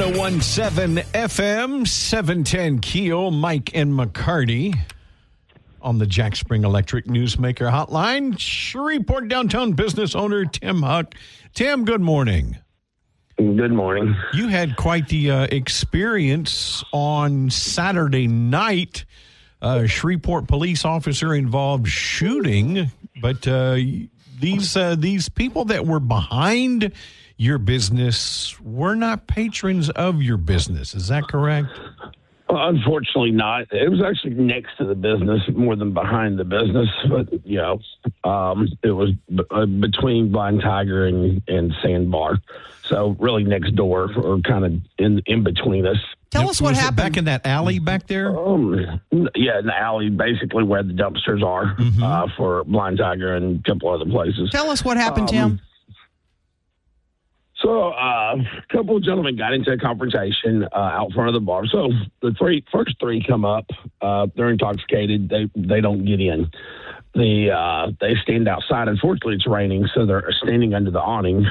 101.7 FM, 710 Keel, Mike and McCarty on the Jack Spring Electric Newsmaker Hotline. Shreveport downtown business owner Tim Huck. Tim, good morning. Good morning. You had quite the experience on Saturday night. Shreveport police officer involved shooting, but these people that were behind your business were not patrons of your business. Is that correct? Unfortunately not. It was actually next to the business more than behind the business. But, it was between Blind Tiger and Sandbar. So really next door or kind of in between us. Tell us what happened. Back in that alley back there? In the alley, basically where the dumpsters are for Blind Tiger and a couple other places. Tell us what happened, Tim. So a couple of gentlemen got into a confrontation out front of the bar. So the first three come up. They're intoxicated. They don't get in. They stand outside. Unfortunately, it's raining, so they're standing under the awning.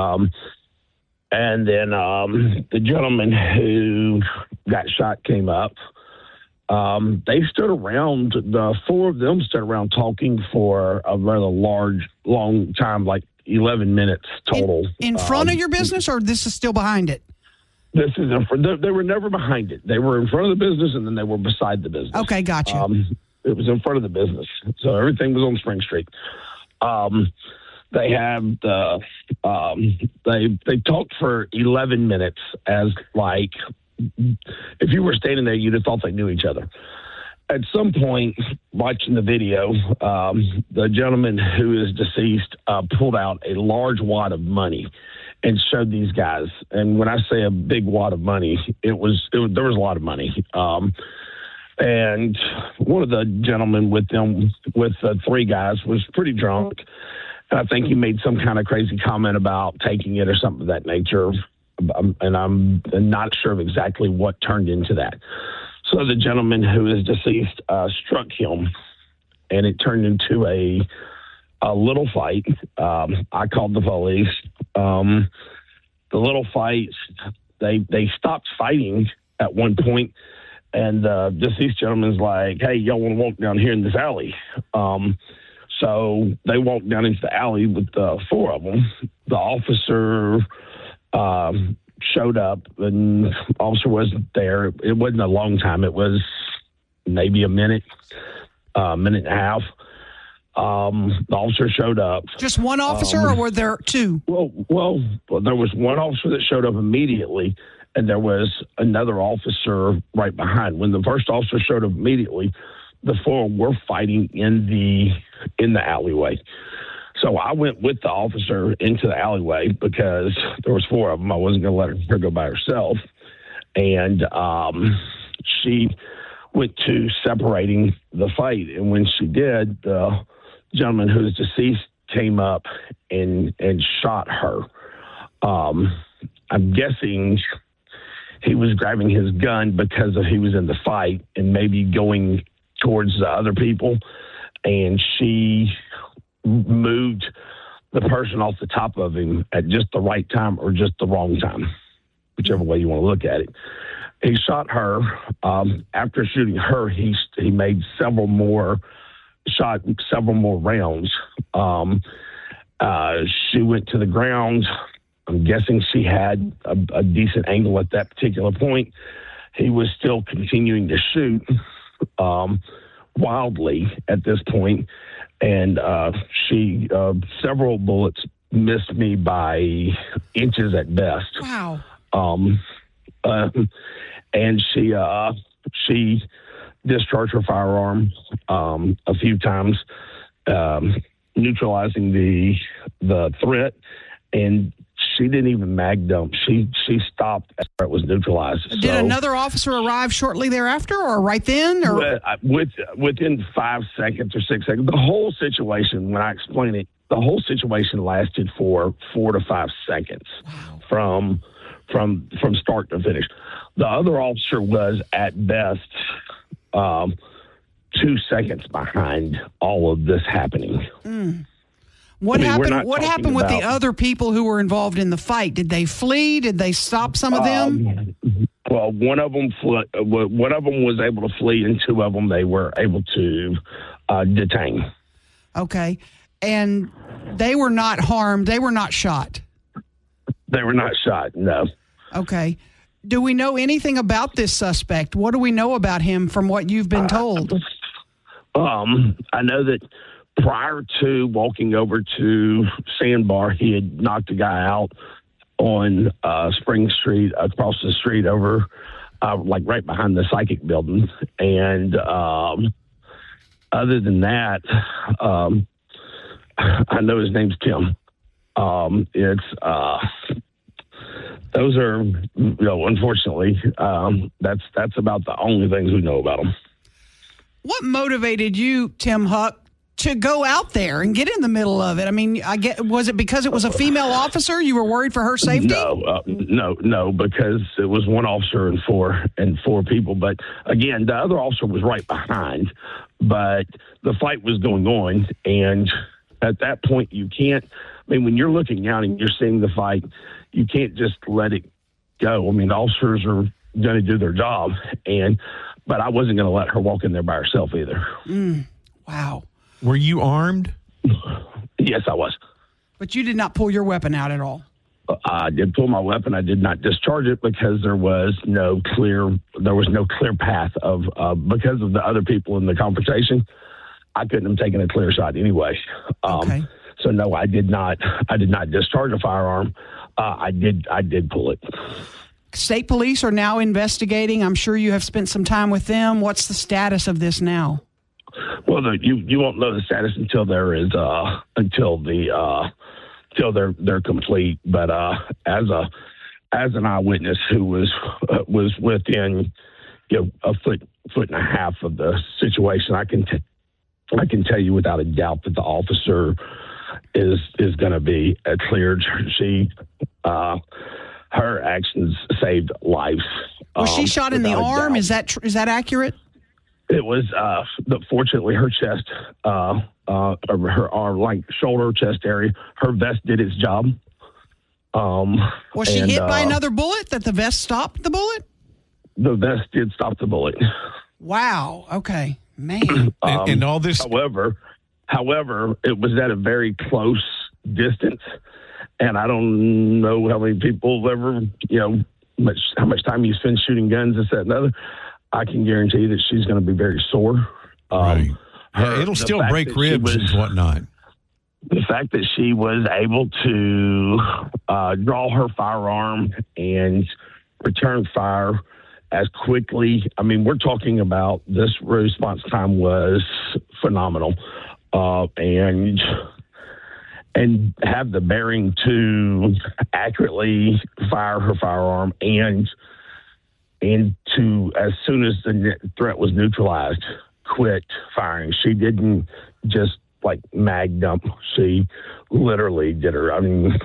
And then the gentleman who got shot came up. They stood around. The four of them stood around talking for a rather long time, like 11 minutes total. In front of your business, or this is still behind it? This is they were never behind it. They were in front of the business, and then they were beside the business. Okay, gotcha. It was in front of the business, so everything was on Spring Street. They have they talked for 11 minutes as like if you were standing there, you'd have thought they knew each other. At some point, watching the video, the gentleman who is deceased pulled out a large wad of money and showed these guys. And when I say a big wad of money, there was a lot of money. And one of the gentlemen with the three guys was pretty drunk. And I think he made some kind of crazy comment about taking it or something of that nature. And I'm not sure of exactly what turned into that. So the gentleman who is deceased struck him, and it turned into a little fight. I called the police. The little fight, they stopped fighting at one point, and the deceased gentleman's like, "Hey, y'all want to walk down here in this alley?" So they walked down into the alley with the four of them. The officer showed up, and the officer wasn't there. It wasn't a long time. It was maybe a minute and a half. The officer showed up. Just one officer, or were there two? Well, there was one officer that showed up immediately, and there was another officer right behind. When the first officer showed up immediately, the four were fighting in the alleyway. So I went with the officer into the alleyway because there was four of them. I wasn't going to let her go by herself. And she went to separating the fight. And when she did, the gentleman who was deceased came up and shot her. I'm guessing he was grabbing his gun because he was in the fight and maybe going towards the other people. And she moved the person off the top of him at just the right time or just the wrong time, whichever way you want to look at it. He shot her. After shooting her, he shot several more rounds. She went to the ground. I'm guessing she had a decent angle at that particular point. He was still continuing to shoot wildly at this point. And several bullets missed me by inches at best. Wow. And she discharged her firearm a few times, neutralizing the threat. And she didn't even mag dump. She stopped after it was neutralized. Did another officer arrive shortly thereafter, or right then? Or within 5 seconds or 6 seconds. The whole situation, when I explain it, the whole situation lasted for 4 to 5 seconds. Wow. From start to finish. The other officer was at best 2 seconds behind all of this happening. What we're happened? not What talking happened with the about- other people who were involved in the fight? Did they flee? Did they stop some of them? Well, one of them was able to flee, and two of them they were able to detain. Okay, and they were not harmed. They were not shot. They were not shot. No. Okay. Do we know anything about this suspect? What do we know about him from what you've been told? I know that prior to walking over to Sandbar, he had knocked a guy out on Spring Street, across the street over, like right behind the psychic building. And other than that, I know his name's Tim. Those are, unfortunately, that's about the only things we know about him. What motivated you, Tim Huck, to go out there and get in the middle of it? I mean, was it because it was a female officer? You were worried for her safety? No, because it was one officer and four people. But again, the other officer was right behind, but the fight was going on. And at that point, you can't, when you're looking out and you're seeing the fight, you can't just let it go. The officers are going to do their job. But I wasn't going to let her walk in there by herself either. Wow. Were you armed? Yes, I was. But you did not pull your weapon out at all? I did pull my weapon. I did not discharge it because there was no clear path because of the other people in the confrontation. I couldn't have taken a clear shot anyway. Okay. So no, I did not discharge a firearm. I did pull it. State police are now investigating. I'm sure you have spent some time with them. What's the status of this now? Well, you won't know the status until they're complete. But as an eyewitness who was within a foot and a half of the situation, I can tell you without a doubt that the officer is going to be cleared. Her actions saved lives. Was she shot in the arm? Is that accurate? It was, fortunately, her chest, her shoulder, chest area. Her vest did its job. Was she hit by another bullet? That the vest stopped the bullet? The vest did stop the bullet. Wow. Okay, man. And all this. However, it was at a very close distance. And I don't know how many people ever, how much time you spend shooting guns, this, that, and the other. I can guarantee you that she's going to be very sore. Right. It'll still break ribs and whatnot. The fact that she was able to draw her firearm and return fire as quickly. We're talking about this response time was phenomenal. And have the bearing to accurately fire her firearm and to, as soon as the threat was neutralized, quit firing. She didn't just mag dump. She literally did her.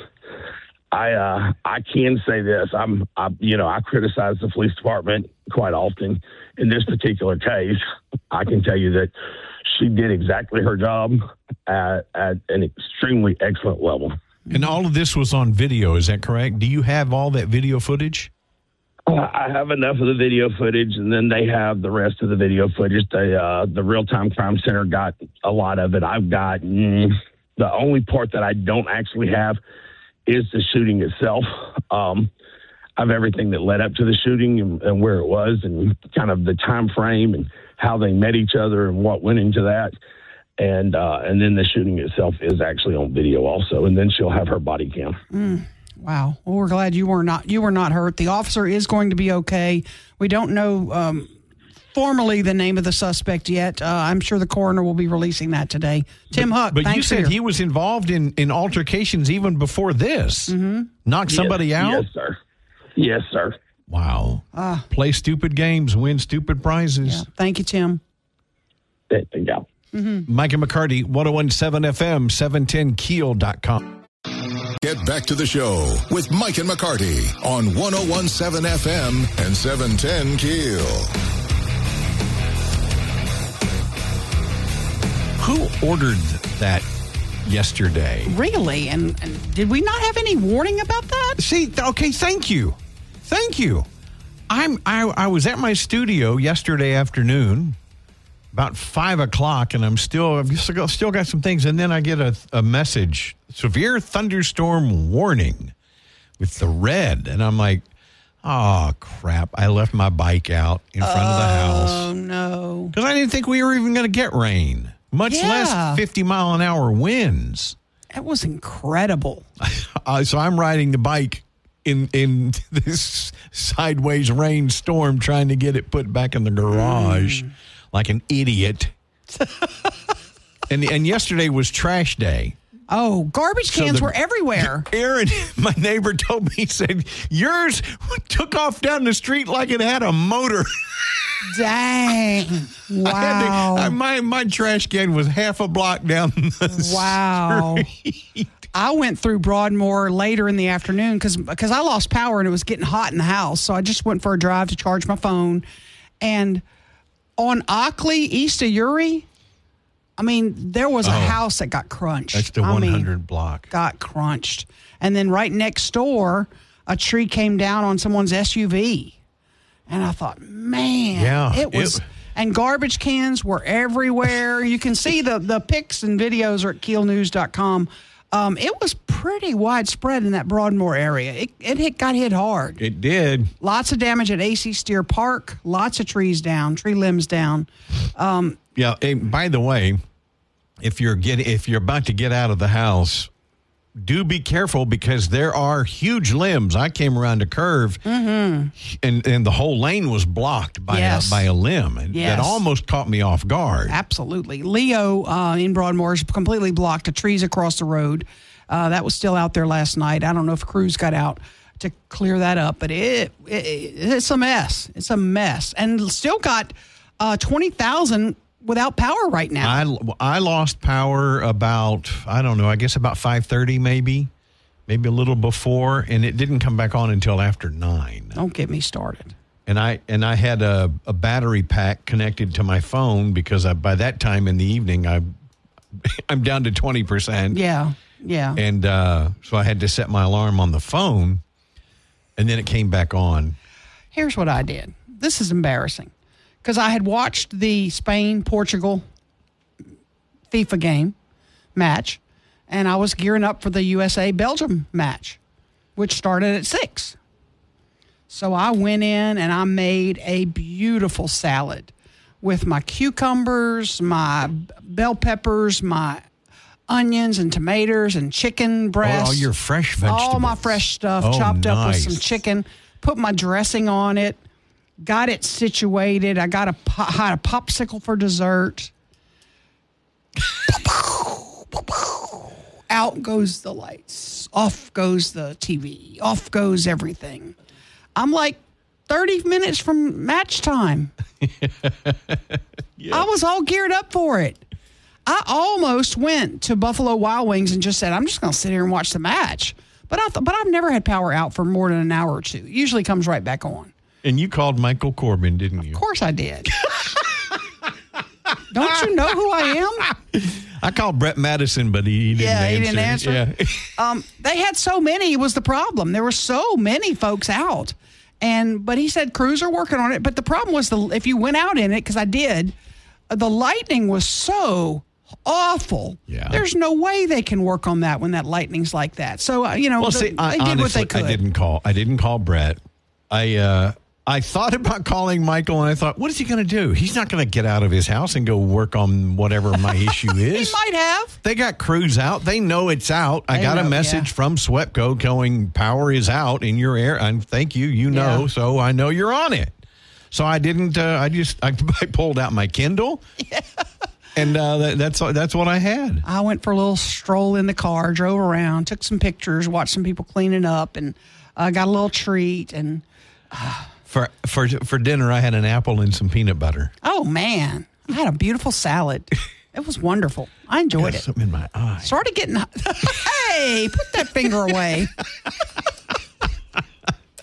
I can say this. I criticize the police department quite often. In this particular case, I can tell you that she did exactly her job at an extremely excellent level. And all of this was on video, is that correct? Do you have all that video footage? I have enough of the video footage, and then they have the rest of the video footage. The Real-Time Crime Center got a lot of it. I've got the only part that I don't actually have is the shooting itself. I have everything that led up to the shooting and where it was and kind of the time frame and how they met each other and what went into that. And then the shooting itself is actually on video also. And then she'll have her body cam. Wow. Well, we're glad you were not hurt. The officer is going to be okay. We don't know formally the name of the suspect yet. I'm sure the coroner will be releasing that today. Tim Huck, but thanks you said he was involved in altercations even before this. Mm-hmm. Knocked somebody out? Yes, sir. Yes, sir. Wow. Play stupid games, win stupid prizes. Yeah. Thank you, Tim. Thank you. Mm-hmm. Mike and McCarty, 1017 FM, 710keel.com. Get back to the show with Mike and McCarty on 1017 FM and 710 Keel. Who ordered that yesterday. Really? And did we not have any warning about that? See, okay, thank you. I was at my studio yesterday afternoon, about 5 o'clock, and I've still got some things, and then I get a message, severe thunderstorm warning with the red, and I'm like, oh, crap. I left my bike out in front of the house. Oh, no. Because I didn't think we were even going to get rain, much less 50-mile-an-hour winds. That was incredible. So I'm riding the bike in this sideways rainstorm, trying to get it put back in the garage like an idiot. and yesterday was trash day. Oh, garbage cans were everywhere. Aaron, my neighbor, told me, he said, yours took off down the street like it had a motor. Dang. Wow. My trash can was half a block down the street. I went through Broadmoor later in the afternoon because I lost power and it was getting hot in the house. So I just went for a drive to charge my phone. And on Ockley, east of Uri, I mean, there was a house that got crunched. That's the 100 block. Got crunched. And then right next door, a tree came down on someone's SUV. And I thought, man, it was... And garbage cans were everywhere. You can see the pics and videos are at keelnews.com. It was pretty widespread in that Broadmoor area. It got hit hard. It did. Lots of damage at AC Steer Park. Lots of trees down, tree limbs down. Yeah. And by the way, if you're about to get out of the house, do be careful because there are huge limbs. I came around a curve, and the whole lane was blocked by a limb, and that almost caught me off guard. Absolutely. Leo in Broadmoor is completely blocked. The trees across the road. That was still out there last night. I don't know if crews got out to clear that up, but it's a mess. It's a mess, and still got 20,000 without power right now. I lost power about, I don't know, I guess about 5:30 maybe a little before, and it didn't come back on until after 9. Don't get me started. And I had a battery pack connected to my phone because by that time in the evening I'm down to 20%. Yeah. And so I had to set my alarm on the phone, and then it came back on. Here's what I did. This is embarrassing. Because I had watched the Spain-Portugal FIFA match, and I was gearing up for the USA-Belgium match, which started at 6. So I went in and I made a beautiful salad with my cucumbers, my bell peppers, my onions and tomatoes and chicken breasts. All your fresh vegetables. All my fresh stuff chopped up with some chicken. Put my dressing on it. Got it situated. I had a popsicle for dessert. Out goes the lights. Off goes the TV. Off goes everything. I'm like 30 minutes from match time. I was all geared up for it. I almost went to Buffalo Wild Wings and just said, I'm just going to sit here and watch the match. But I've never had power out for more than an hour or two. It usually comes right back on. And you called Michael Corbin, didn't you? Of course I did. Don't you know who I am? I called Brett Madison, but he didn't answer. He didn't answer. Yeah. They had so many was the problem. There were so many folks out. But he said crews are working on it. But the problem was if you went out in it, because I did, the lightning was so awful. Yeah. There's no way they can work on that when that lightning's like that. So, they did what they could. I didn't call Brett. I thought about calling Michael, and I thought, what is he going to do? He's not going to get out of his house and go work on whatever my issue is. He might have. They got crews out. They know it's out. I got a message from SWEPCO going, power is out in your area. And thank you. You know, so I know you're on it. So I didn't. I pulled out my Kindle. Yeah. And that's what I had. I went for a little stroll in the car, drove around, took some pictures, watched some people cleaning up, and got a little treat. And for dinner, I had an apple and some peanut butter. Oh man, I had a beautiful salad. It was wonderful. I enjoyed it. Something in my eye. Started getting. Hey, put that finger away.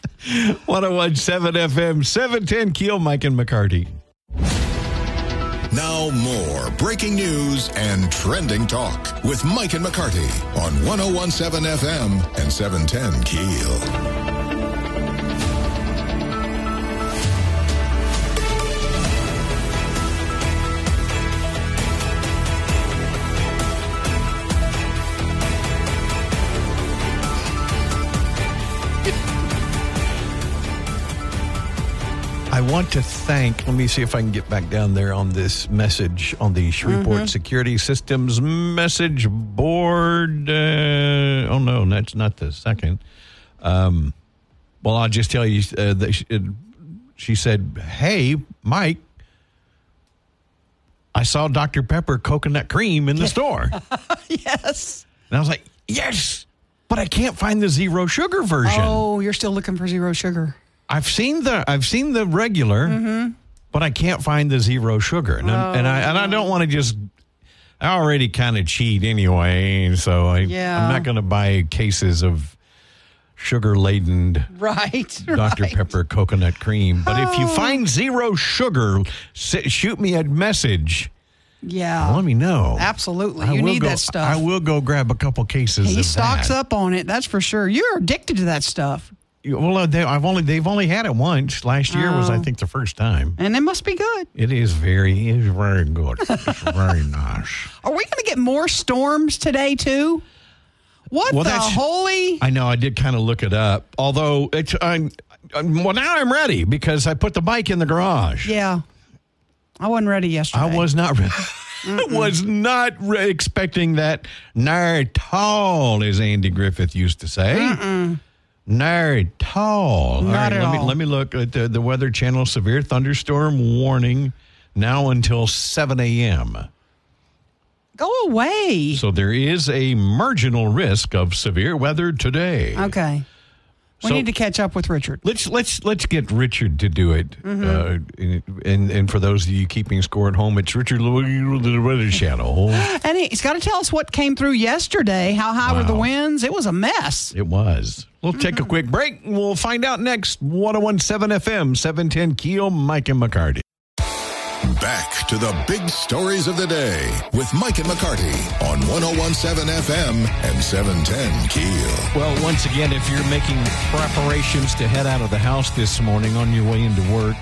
101.7 FM, 710 Keel, Mike and McCarty. Now more breaking news and trending talk with Mike and McCarty on 101.7 FM and 710 Keel. I want to thank, let me see if I can get back down there on this message on the Shreveport Security Systems message board. Oh, no, that's not the second. Well, I'll just tell you that she said, hey, Mike, I saw Dr. Pepper coconut cream in the store. Yes. And I was like, yes, but I can't find the zero sugar version. Oh, you're still looking for zero sugar. I've seen the regular, but I can't find the zero sugar, and I don't want to just. I already kind of cheat anyway, so I'm not going to buy cases of sugar-laden Dr. Pepper coconut cream. But if you find zero sugar, shoot me a message. Yeah, let me know. Absolutely, you need that stuff. I will go grab a couple cases. He stocks up on it. That's for sure. You're addicted to that stuff. Well, they've only had it once. Last year was, I think, the first time. And it must be good. It is very good. It's very nice. Are we going to get more storms today, too? Well, I know, I did kind of look it up. Although, now I'm ready because I put the bike in the garage. Yeah. I wasn't ready yesterday. I was not ready. I was not expecting that. Not at all, as Andy Griffith used to say. Not at all. Not at all. Let me look at the Weather Channel severe thunderstorm warning now until 7 a.m. Go away. So there is a marginal risk of severe weather today. Okay. We need to catch up with Richard. Let's get Richard to do it. And for those of you keeping score at home, it's Richard the Weather Channel. And he's got to tell us what came through yesterday. How high were the winds? It was a mess. It was. We'll take a quick break. We'll find out next. 101.7 FM, 710 Keel, Mike and McCarty. Back to the big stories of the day with Mike and McCarty on 101.7 FM and 710 Keel. Well, once again, if you're making preparations to head out of the house this morning on your way into work,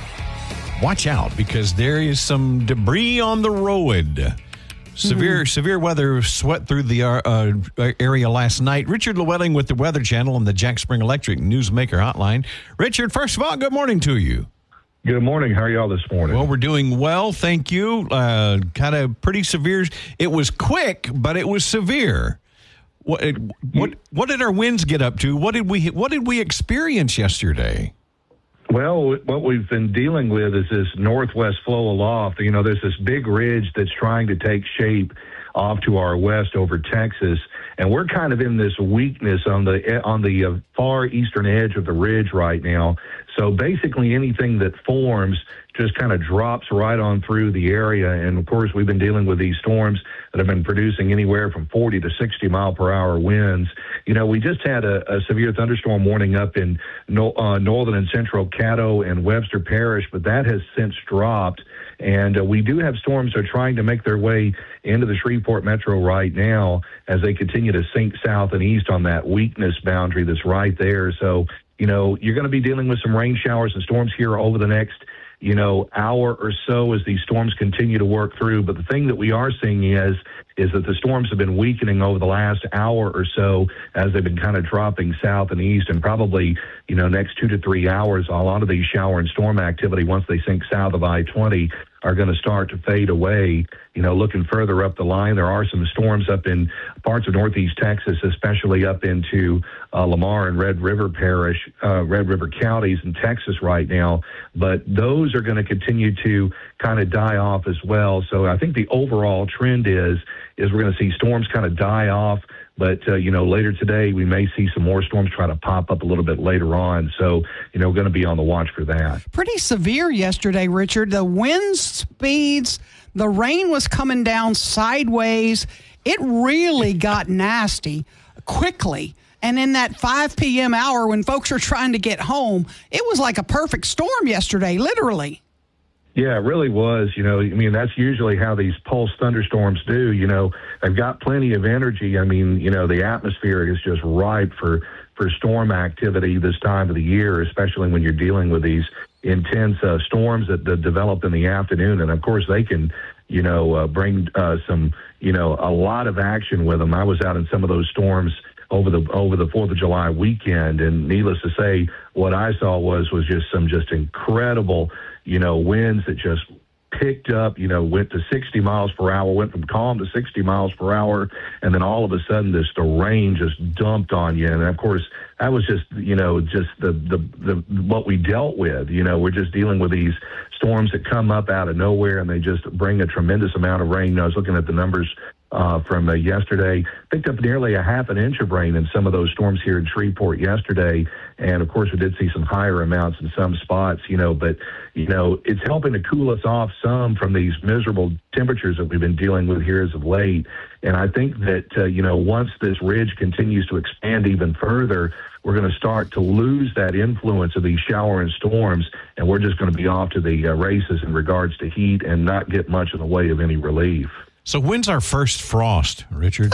watch out because there is some debris on the road. Severe weather swept through the area last night. Richard Llewellyn with the Weather Channel and the Jack Spring Electric Newsmaker Hotline. Richard, first of all, good morning to you. Good morning. How are y'all this morning? Well, we're doing well, thank you. Kind of pretty severe. It was quick, but it was severe. What did our winds get up to? What did we experience yesterday? Well, what we've been dealing with is this northwest flow aloft. You know, there's this big ridge that's trying to take shape off to our west over Texas, and we're kind of in this weakness on the far eastern edge of the ridge right now. So basically anything that forms just kind of drops right on through the area. And, of course, we've been dealing with these storms that have been producing anywhere from 40 to 60 mile per hour winds. You know, we just had a severe thunderstorm warning up in northern and central Caddo and Webster Parish, but that has since dropped. And we do have storms that are trying to make their way into the Shreveport metro right now as they continue to sink south and east on that weakness boundary that's right there. So, you know, you're going to be dealing with some rain showers and storms here over the next, hour or so as these storms continue to work through. But the thing that we are seeing is that the storms have been weakening over the last hour or so as they've been kind of dropping south and east, and probably, next 2 to 3 hours, a lot of these shower and storm activity, once they sink south of I-20, are going to start to fade away. Looking further up the line, there are some storms up in parts of northeast Texas, especially up into Lamar and Red River counties in Texas right now. But those are going to continue to kind of die off as well. So I think the overall trend is we're going to see storms kind of die off. But, later today, we may see some more storms try to pop up a little bit later on. So, going to be on the watch for that. Pretty severe yesterday, Richard. The wind speeds, the rain was coming down sideways. It really got nasty quickly. And in that 5 p.m. hour when folks are trying to get home, it was like a perfect storm yesterday, literally. Yeah, it really was. You know, I mean, that's usually how these pulse thunderstorms do. You know, they've got plenty of energy. I mean, you know, the atmosphere is just ripe for storm activity this time of the year, especially when you're dealing with these intense storms that develop in the afternoon. And of course, they can, you know, bring some, you know, a lot of action with them. I was out in some of those storms over the 4th of July weekend, and needless to say, what I saw was just incredible, you know, winds that just picked up, you know, went to 60 miles per hour, went from calm to 60 miles per hour, and then all of a sudden the rain just dumped on you. And of course, that was just, you know, just the what we dealt with. You know, we're just dealing with these storms that come up out of nowhere, and they just bring a tremendous amount of rain. I was looking at the numbers from yesterday, picked up nearly a half an inch of rain in some of those storms here in Shreveport yesterday. And of course, we did see some higher amounts in some spots, you know, but, you know, it's helping to cool us off some from these miserable temperatures that we've been dealing with here as of late. And I think that, you know, once this ridge continues to expand even further, we're going to start to lose that influence of these shower and storms, and we're just going to be off to the races in regards to heat and not get much in the way of any relief. So when's our first frost, Richard?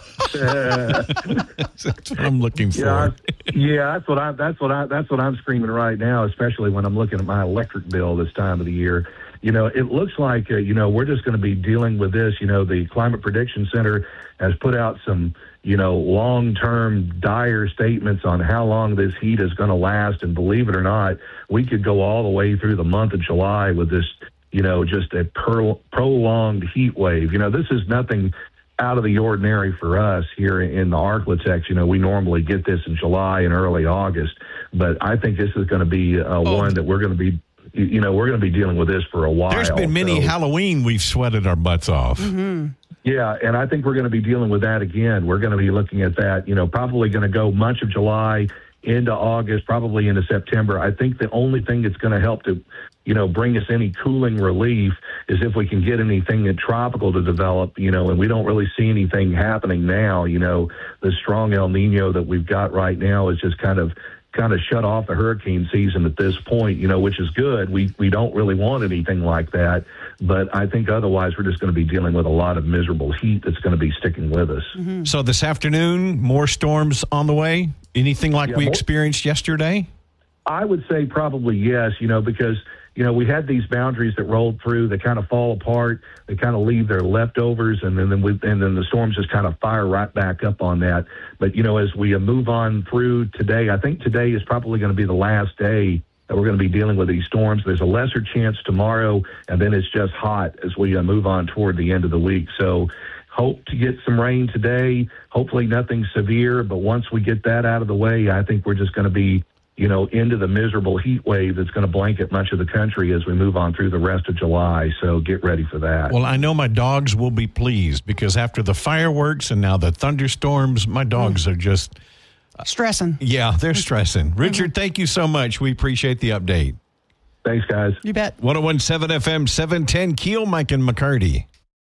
That's what I'm looking for. Yeah, that's what I'm screaming right now, especially when I'm looking at my electric bill this time of the year. You know, it looks like, you know, we're just going to be dealing with this. You know, the Climate Prediction Center has put out some, you know, long-term dire statements on how long this heat is going to last. And believe it or not, we could go all the way through the month of July with this, you know, just a prolonged heat wave. You know, this is nothing out of the ordinary for us here in the Arklatex. You know, we normally get this in July and early August, but I think this is going to be one that we're going to be, you know, we're going to be dealing with this for a while. There's been many Halloween we've sweated our butts off. Mm-hmm. Yeah, and I think we're going to be dealing with that again. We're going to be looking at that, you know, probably going to go much of July into August, probably into September. I think the only thing that's going to help to, you know, bring us any cooling relief is if we can get anything tropical to develop, you know, and we don't really see anything happening now. You know, the strong El Nino that we've got right now is just kind of shut off the hurricane season at this point, you know, which is good. We don't really want anything like that. But I think otherwise we're just going to be dealing with a lot of miserable heat that's going to be sticking with us. Mm-hmm. So this afternoon, more storms on the way? Anything like we experienced yesterday? I would say probably yes, you know, because, you know, we had these boundaries that rolled through. They kind of fall apart. They kind of leave their leftovers, and then the storms just kind of fire right back up on that. But, you know, as we move on through today, I think today is probably going to be the last day that we're going to be dealing with these storms. There's a lesser chance tomorrow, and then it's just hot as we move on toward the end of the week. So hope to get some rain today. Hopefully nothing severe, but once we get that out of the way, I think we're just going to be, you know, into the miserable heat wave that's going to blanket much of the country as we move on through the rest of July. So get ready for that. Well, I know my dogs will be pleased because after the fireworks and now the thunderstorms, my dogs are just stressing. Yeah, they're stressing. Richard, thank you so much. We appreciate the update. Thanks, guys. You bet. 101.7 FM, 710 Keel, Mike and McCarty.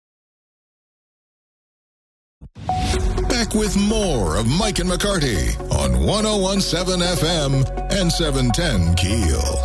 Back with more of Mike and McCarty on 101.7 FM and 710 Keel.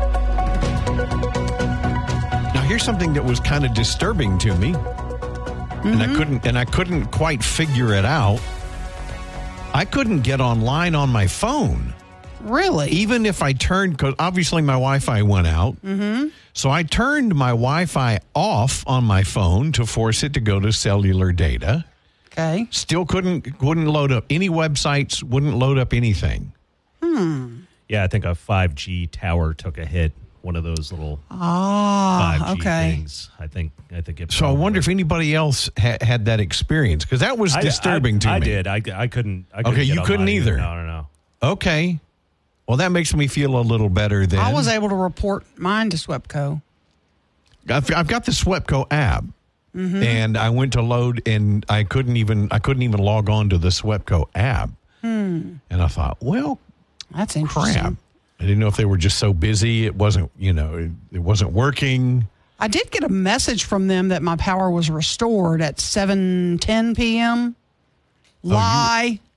Now, here's something that was kind of disturbing to me, and I couldn't quite figure it out. I couldn't get online on my phone. Really? Even if I turned, because obviously my Wi-Fi went out. Mm-hmm. So I turned my Wi-Fi off on my phone to force it to go to cellular data. Okay. Still wouldn't load up any websites, wouldn't load up anything. Yeah, I think a 5G tower took a hit. One of those little 5G things. I think it. So I wonder if anybody else had that experience, because that was disturbing to me. I did. I couldn't. Okay, you couldn't either. No. Okay. Well, that makes me feel a little better then. I was able to report mine to SWEPCO. I've got the SWEPCO app. Mm-hmm. And I went to load, and I couldn't even log on to the SWEPCO app. And I thought, well, that's interesting. Crap. I didn't know if they were just so busy it wasn't, it wasn't working. I did get a message from them that my power was restored at 7:10 p.m. Lie.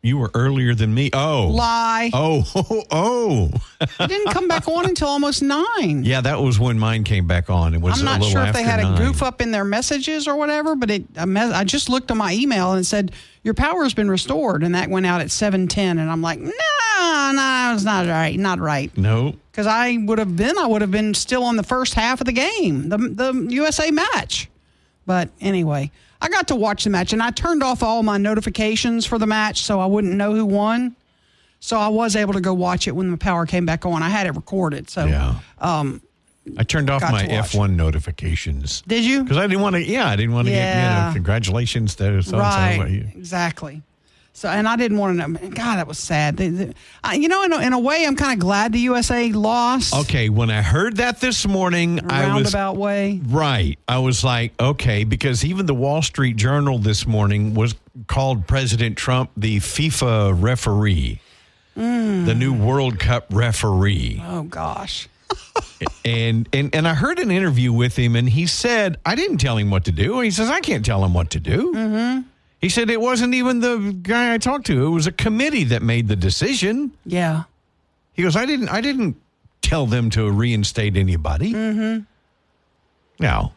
You were earlier than me. Oh. Lie. Oh. It didn't come back on until almost 9. Yeah, that was when mine came back on. It was I'm not sure if they had a 9. goof up in their messages or whatever, but I just looked on my email and it said, your power has been restored, and that went out at 7:10, and I'm like, no, it's not right, not right. No. Because I would have been still on the first half of the game, the USA match. But anyway, I got to watch the match, and I turned off all my notifications for the match so I wouldn't know who won. So I was able to go watch it when the power came back on. I had it recorded. So yeah. I turned off my F1 notifications. Did you? Because I didn't want to. Yeah, I didn't want to get congratulations to so right. Exactly. So, and I didn't want to know. God, that was sad. In a way, I'm kind of glad the USA lost. Okay, when I heard that this morning, roundabout way. Right. I was like, okay, because even the Wall Street Journal this morning called President Trump the FIFA referee, the new World Cup referee. Oh, gosh. And I heard an interview with him, and he said, I didn't tell him what to do. He says, I can't tell him what to do. Mm-hmm. He said it wasn't even the guy I talked to. It was a committee that made the decision. Yeah. He goes, I didn't tell them to reinstate anybody. Mm-hmm. Now,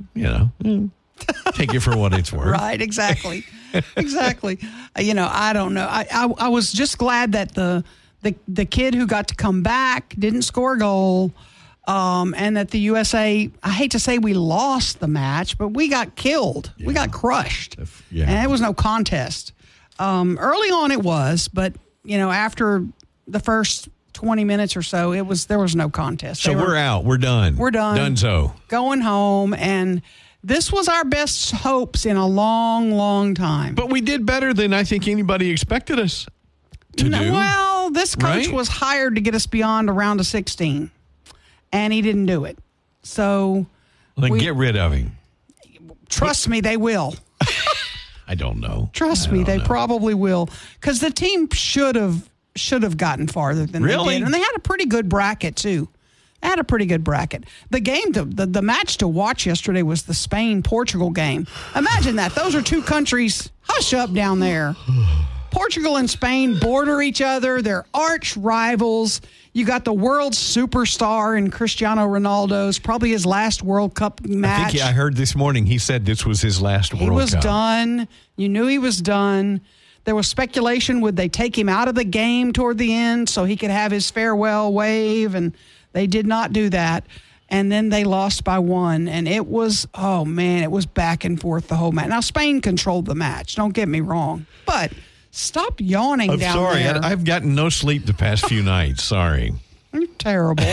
take it for what it's worth. Right, exactly. Exactly. I don't know. I was just glad that the kid who got to come back didn't score a goal. And that the USA, I hate to say we lost the match, but we got killed. Yeah. We got crushed. Yeah. And it was no contest. Early on it was, but, after the first 20 minutes or so, there was no contest. So we're out. We're done. We're done. Donezo. Going home. And this was our best hopes in a long, long time. But we did better than I think anybody expected us to do. Well, this coach was hired to get us beyond a round of 16. And he didn't do it. So get rid of him. Trust me, they will. I don't know. Trust me, they probably will. Because the team should have gotten farther than they did. And they had a pretty good bracket, too. They had a pretty good bracket. The game, the match to watch yesterday was the Spain-Portugal game. Imagine that. Those are two countries. Hush up down there. Portugal and Spain border each other. They're arch rivals. You got the world superstar in Cristiano Ronaldo's probably his last World Cup match. I heard this morning he said this was his last World Cup. He was done. You knew he was done. There was speculation, would they take him out of the game toward the end so he could have his farewell wave, and they did not do that. And then they lost by 1, and it was back and forth the whole match. Now, Spain controlled the match, don't get me wrong, but stop yawning down there. I'm sorry. I've gotten no sleep the past few nights. Sorry. You're terrible.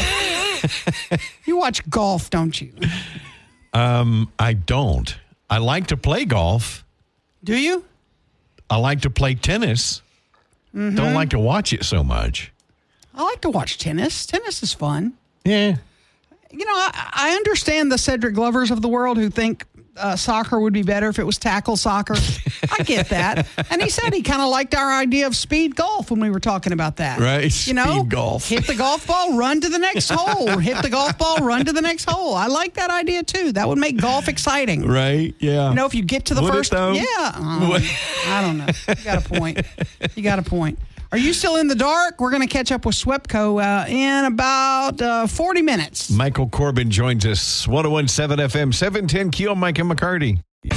You watch golf, don't you? I don't. I like to play golf. Do you? I like to play tennis. Mm-hmm. Don't like to watch it so much. I like to watch tennis. Tennis is fun. Yeah. I understand the Cedric Glovers of the world who think soccer would be better if it was tackle soccer. I get that. And he said he kind of liked our idea of speed golf when we were talking about that. Right. Speed golf. Hit the golf ball, run to the next hole. Hit the golf ball, run to the next hole. I like that idea, too. That would make golf exciting. Right. Yeah. If you get to the first. Yeah. I don't know. You got a point. Are you still in the dark? We're going to catch up with SWEPCO in about 40 minutes. Michael Corbin joins us. 101.7 FM, 710 Keel, Mike and McCarty.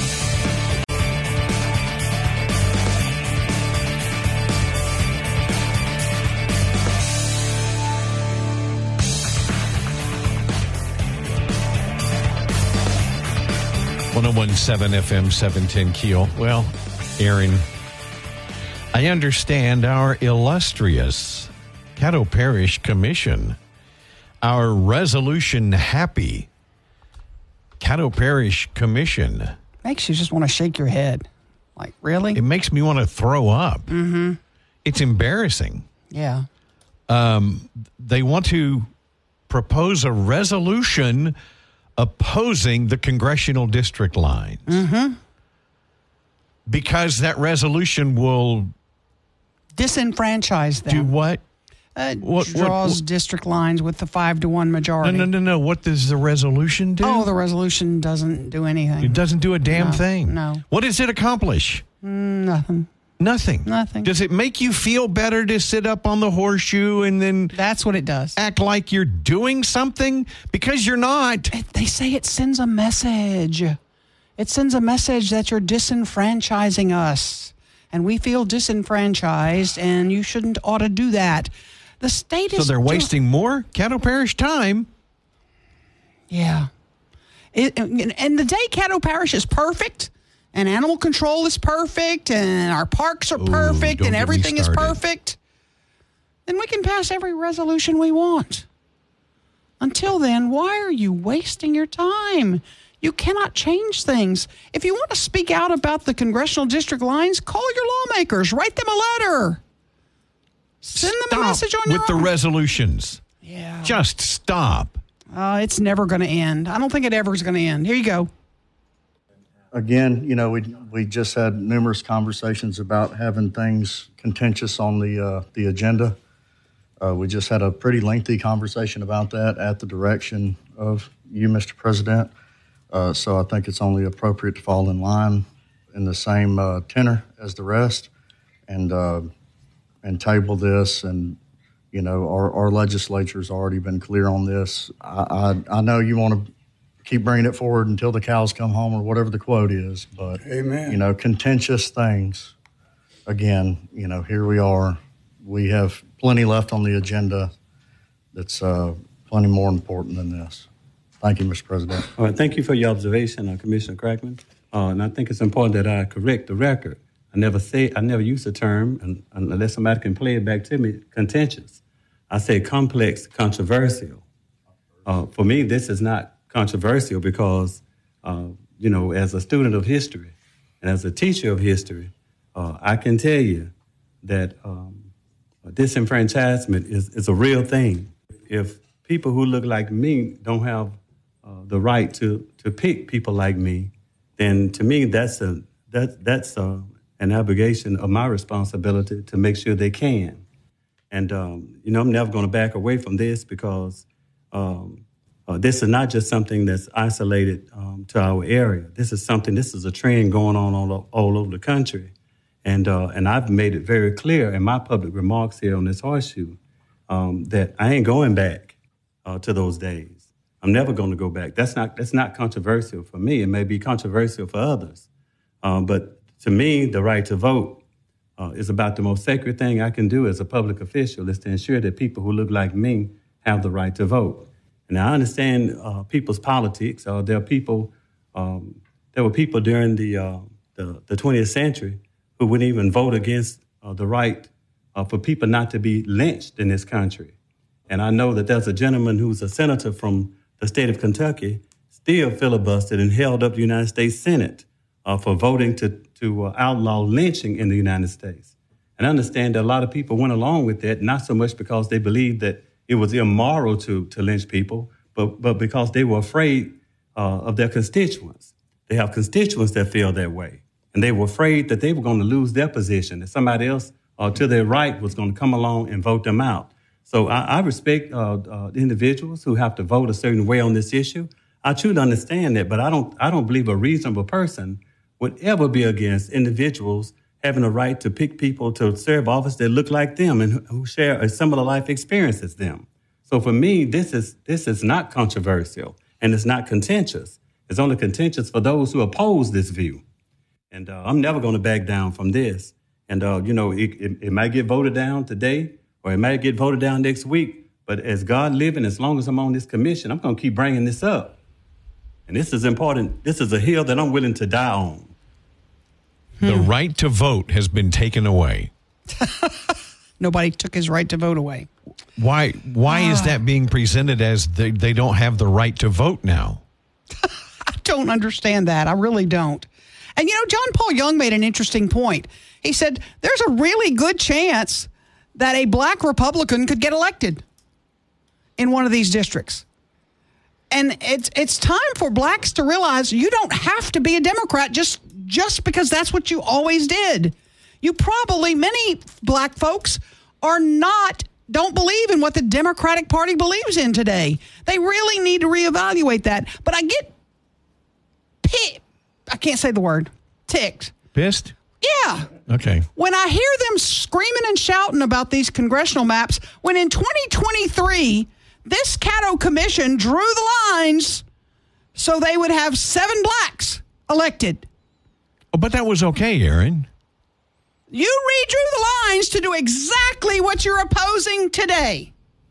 .101.7 FM, 710 Keel. Well, Aaron, I understand our illustrious Caddo Parish Commission, our resolution happy Caddo Parish Commission. Makes you just want to shake your head. Like, really? It makes me want to throw up. Mm-hmm. It's embarrassing. Yeah. They want to propose a resolution opposing the congressional district lines. Mm-hmm. Because that resolution will disenfranchise them. Do what? Draws district lines with the 5-1 majority. No. What does the resolution do? Oh, the resolution doesn't do anything. It doesn't do a damn thing. No. What does it accomplish? Nothing. Nothing. Nothing. Does it make you feel better to sit up on the horseshoe and then That's what it does. act like you're doing something? Because you're not. They say it sends a message. It sends a message that you're disenfranchising us. And we feel disenfranchised, and you shouldn't ought to do that. The state is... So they're wasting more Caddo Parish time. Yeah. And the day Caddo Parish is perfect, and animal control is perfect, and our parks are perfect, don't and get me everything is started. perfect, then we can pass every resolution we want. Until then, why are you wasting your time? You cannot change things. If you want to speak out about the congressional district lines, call your lawmakers. Write them a letter. Send them a message on with the resolutions. Yeah. Just stop. It's never going to end. I don't think it ever is going to end. Here you go. Again, we just had numerous conversations about having things contentious on the agenda. We just had a pretty lengthy conversation about that at the direction of you, Mr. President. So I think it's only appropriate to fall in line in the same tenor as the rest and table this. And, our legislature's already been clear on this. I know you want to keep bringing it forward until the cows come home or whatever the quote is. But, Amen. Contentious things, again, here we are. We have plenty left on the agenda that's plenty more important than this. Thank you, Mr. President. All right, thank you for your observation, Commissioner Crackman. And I think it's important that I correct the record. I never use the term, unless somebody can play it back to me, contentious. I say complex, controversial. For me, this is not controversial because, as a student of history and as a teacher of history, I can tell you that disenfranchisement is a real thing. If people who look like me don't have the right to pick people like me, then to me that's an obligation of my responsibility to make sure they can. And I'm never going to back away from this because this is not just something that's isolated to our area. This is a trend going on all over the country, and I've made it very clear in my public remarks here on this horseshoe that I ain't going back to those days. I'm never going to go back. That's not controversial for me. It may be controversial for others. But to me, the right to vote is about the most sacred thing I can do as a public official is to ensure that people who look like me have the right to vote. And I understand people's politics. There were people during the 20th century who wouldn't even vote against the right for people not to be lynched in this country. And I know that there's a gentleman who's a senator from the state of Kentucky, still filibustered and held up the United States Senate for voting to outlaw lynching in the United States. And I understand that a lot of people went along with that, not so much because they believed that it was immoral to lynch people, but because they were afraid of their constituents. They have constituents that feel that way. And they were afraid that they were going to lose their position, that somebody else to their right was going to come along and vote them out. So I respect individuals who have to vote a certain way on this issue. I truly understand that, but I don't believe a reasonable person would ever be against individuals having a right to pick people to serve office that look like them and who share a similar life experience as them. So for me, this is not controversial and it's not contentious. It's only contentious for those who oppose this view. And I'm never going to back down from this. And, it might get voted down today or it might get voted down next week. But as God living, as long as I'm on this commission, I'm going to keep bringing this up. And this is important. This is a hill that I'm willing to die on. The right to vote has been taken away. Nobody took his right to vote away. Why is that being presented as they don't have the right to vote now? I don't understand that. I really don't. And, John Paul Young made an interesting point. He said there's a really good chance that a black Republican could get elected in one of these districts. And it's time for blacks to realize you don't have to be a Democrat just because that's what you always did. Many black folks don't believe in what the Democratic Party believes in today. They really need to reevaluate that. But I get I can't say the word. Ticked. Pissed? Yeah. Okay. When I hear them screaming and shouting about these congressional maps, when in 2023, this Caddo Commission drew the lines so they would have 7 blacks elected. Oh, but that was okay, Aaron. You redrew the lines to do exactly what you're opposing today.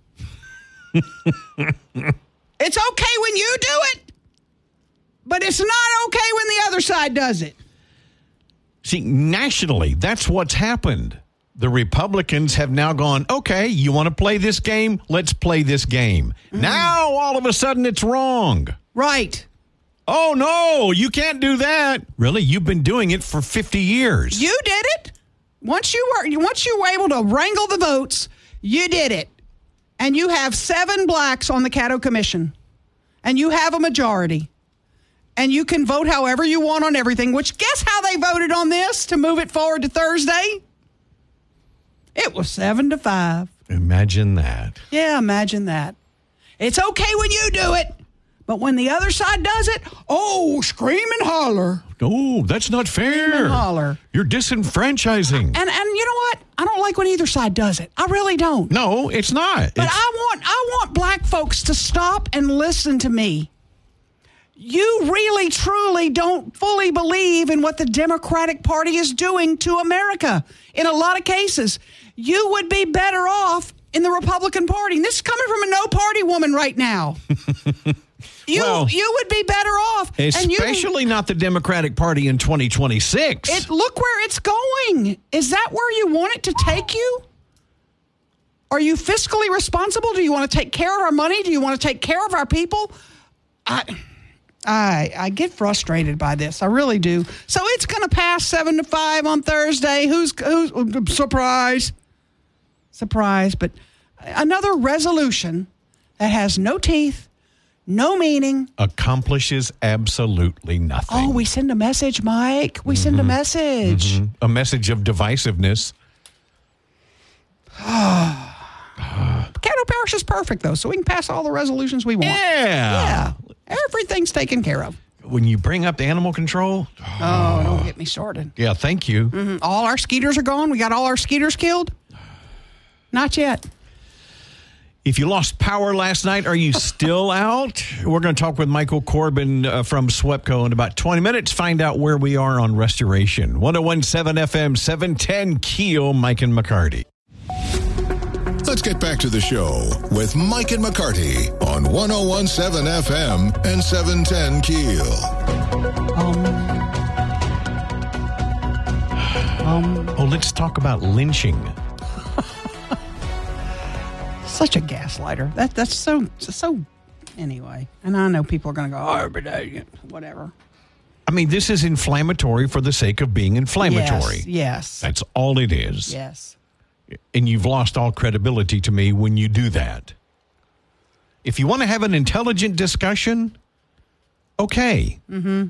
It's okay when you do it, but it's not okay when the other side does it. See, nationally, that's what's happened. The Republicans have now gone, okay, you want to play this game? Let's play this game. Mm-hmm. Now, all of a sudden, it's wrong. Right. Oh, no, you can't do that. Really? You've been doing it for 50 years. You did it. Once you were able to wrangle the votes, you did it. And you have 7 blacks on the Caddo Commission. And you have a majority. And you can vote however you want on everything, which guess how they voted on this to move it forward to Thursday? It was 7-5. Imagine that. Yeah, imagine that. It's okay when you do it, but when the other side does it, oh, scream and holler. Oh, that's not fair. Scream and holler. You're disenfranchising. And you know what? I don't like when either side does it. I really don't. No, it's not. But I want black folks to stop and listen to me. You really, truly don't fully believe in what the Democratic Party is doing to America. In a lot of cases, you would be better off in the Republican Party. And this is coming from a no-party woman right now. You would be better off. Especially not the Democratic Party in 2026. Look where it's going. Is that where you want it to take you? Are you fiscally responsible? Do you want to take care of our money? Do you want to take care of our people? I get frustrated by this. I really do. So it's going to pass 7-5 on Thursday. Who's surprise? Surprise. But another resolution that has no teeth, no meaning. Accomplishes absolutely nothing. Oh, we send a message, Mike. We send a message. Mm-hmm. A message of divisiveness. Caddo Parish is perfect, though, so we can pass all the resolutions we want. Yeah. Everything's taken care of. When you bring up the animal control. Oh, don't get me started. Yeah, thank you. Mm-hmm. All our skeeters are gone. We got all our skeeters killed. Not yet. If you lost power last night, are you still out? We're going to talk with Michael Corbin from SWEPCO in about 20 minutes. Find out where we are on restoration. 101.7 FM, 710 Keel, Mike and McCarty. Let's get back to the show with Mike and McCarty on 101.7 FM and 710 Keel. Let's talk about lynching. Such a gaslighter. That's so anyway. And I know people are going to go, but whatever. I mean, this is inflammatory for the sake of being inflammatory. Yes. That's all it is. Yes. And you've lost all credibility to me when you do that. If you want to have an intelligent discussion, okay. Mm-hmm.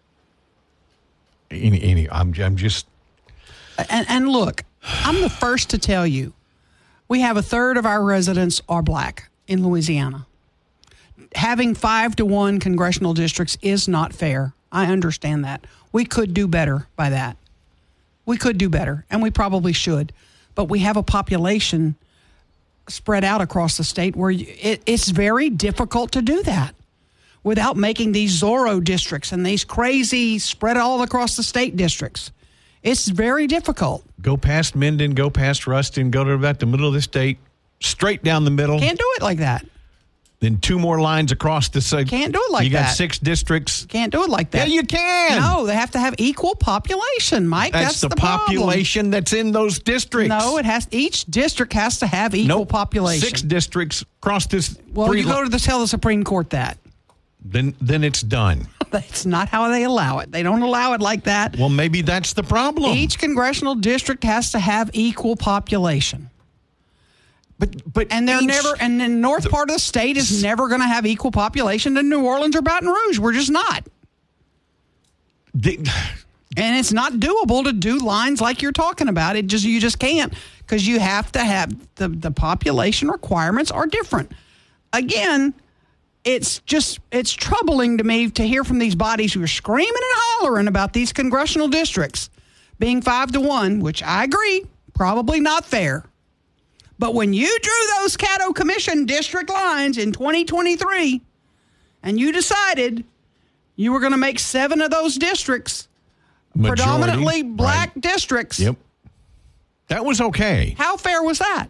I'm just... And look, I'm the first to tell you, we have 1/3 of our residents are black in Louisiana. Having 5-1 congressional districts is not fair. I understand that. We could do better by that. We could do better, and we probably should. But we have a population spread out across the state where it's very difficult to do that without making these Zorro districts and these crazy spread all across the state districts. It's very difficult. Go past Minden, go past Ruston, go to about the middle of the state, straight down the middle. Can't do it like that. Then 2 more lines across the state. Can't do it like that. You got 6 districts. Can't do it like that. Yeah, you can. No, they have to have equal population, Mike. That's the population that's in those districts. No, each district has to have equal population. 6 districts across this. Well, you go to tell the Supreme Court that. Then it's done. That's not how they allow it. They don't allow it like that. Well, maybe that's the problem. Each congressional district has to have equal population. But and they're never, and the north part of the state is never going to have equal population than New Orleans or Baton Rouge. We're just not. And it's not doable to do lines like you're talking about. You just can't, because you have to have the population requirements are different. Again, it's troubling to me to hear from these bodies who are screaming and hollering about these congressional districts being 5-1, which I agree, probably not fair. But when you drew those Caddo Commission district lines in 2023 and you decided you were going to make 7 of those districts predominantly black districts. Yep. That was okay. How fair was that?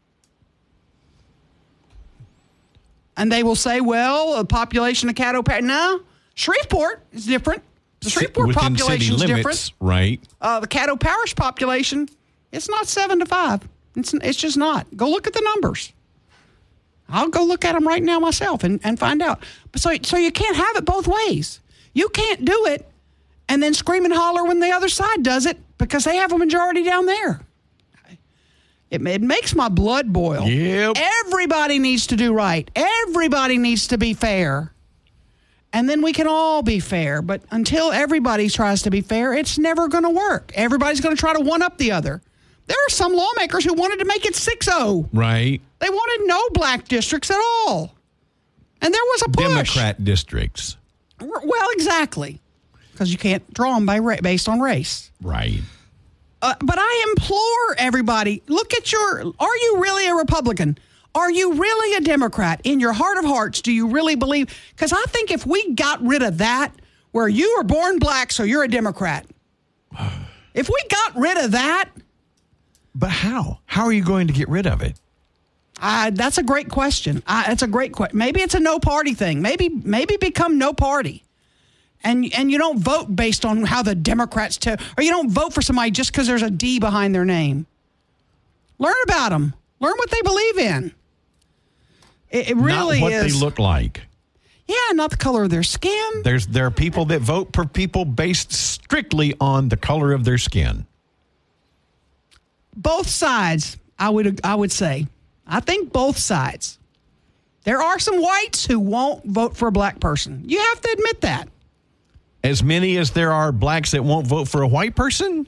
And they will say, well, a population of Caddo Parish. No, Shreveport is different. The Shreveport population is different. Right. The Caddo Parish population, it's not 7-5. It's just not. Go look at the numbers. I'll go look at them right now myself and find out. So you can't have it both ways. You can't do it and then scream and holler when the other side does it because they have a majority down there. It makes my blood boil. Yep. Everybody needs to do right. Everybody needs to be fair. And then we can all be fair. But until everybody tries to be fair, it's never going to work. Everybody's going to try to one-up the other. There are some lawmakers who wanted to make it 6-0. Right. They wanted no black districts at all. And there was a push. Democrat districts. Well, exactly. Because you can't draw them based on race. Right. But I implore everybody, are you really a Republican? Are you really a Democrat? In your heart of hearts, do you really believe? Because I think if we got rid of that, where you were born black, so you're a Democrat. If we got rid of that. But how? How are you going to get rid of it? That's a great question. It's a great question. Maybe it's a no party thing. Maybe become no party. And you don't vote based on how the Democrats or you don't vote for somebody just because there's a D behind their name. Learn about them. Learn what they believe in. It really is. Not what they look like. Yeah, not the color of their skin. There are people that vote for people based strictly on the color of their skin. Both sides, I would say. I think both sides. There are some whites who won't vote for a black person. You have to admit that. As many as there are blacks that won't vote for a white person?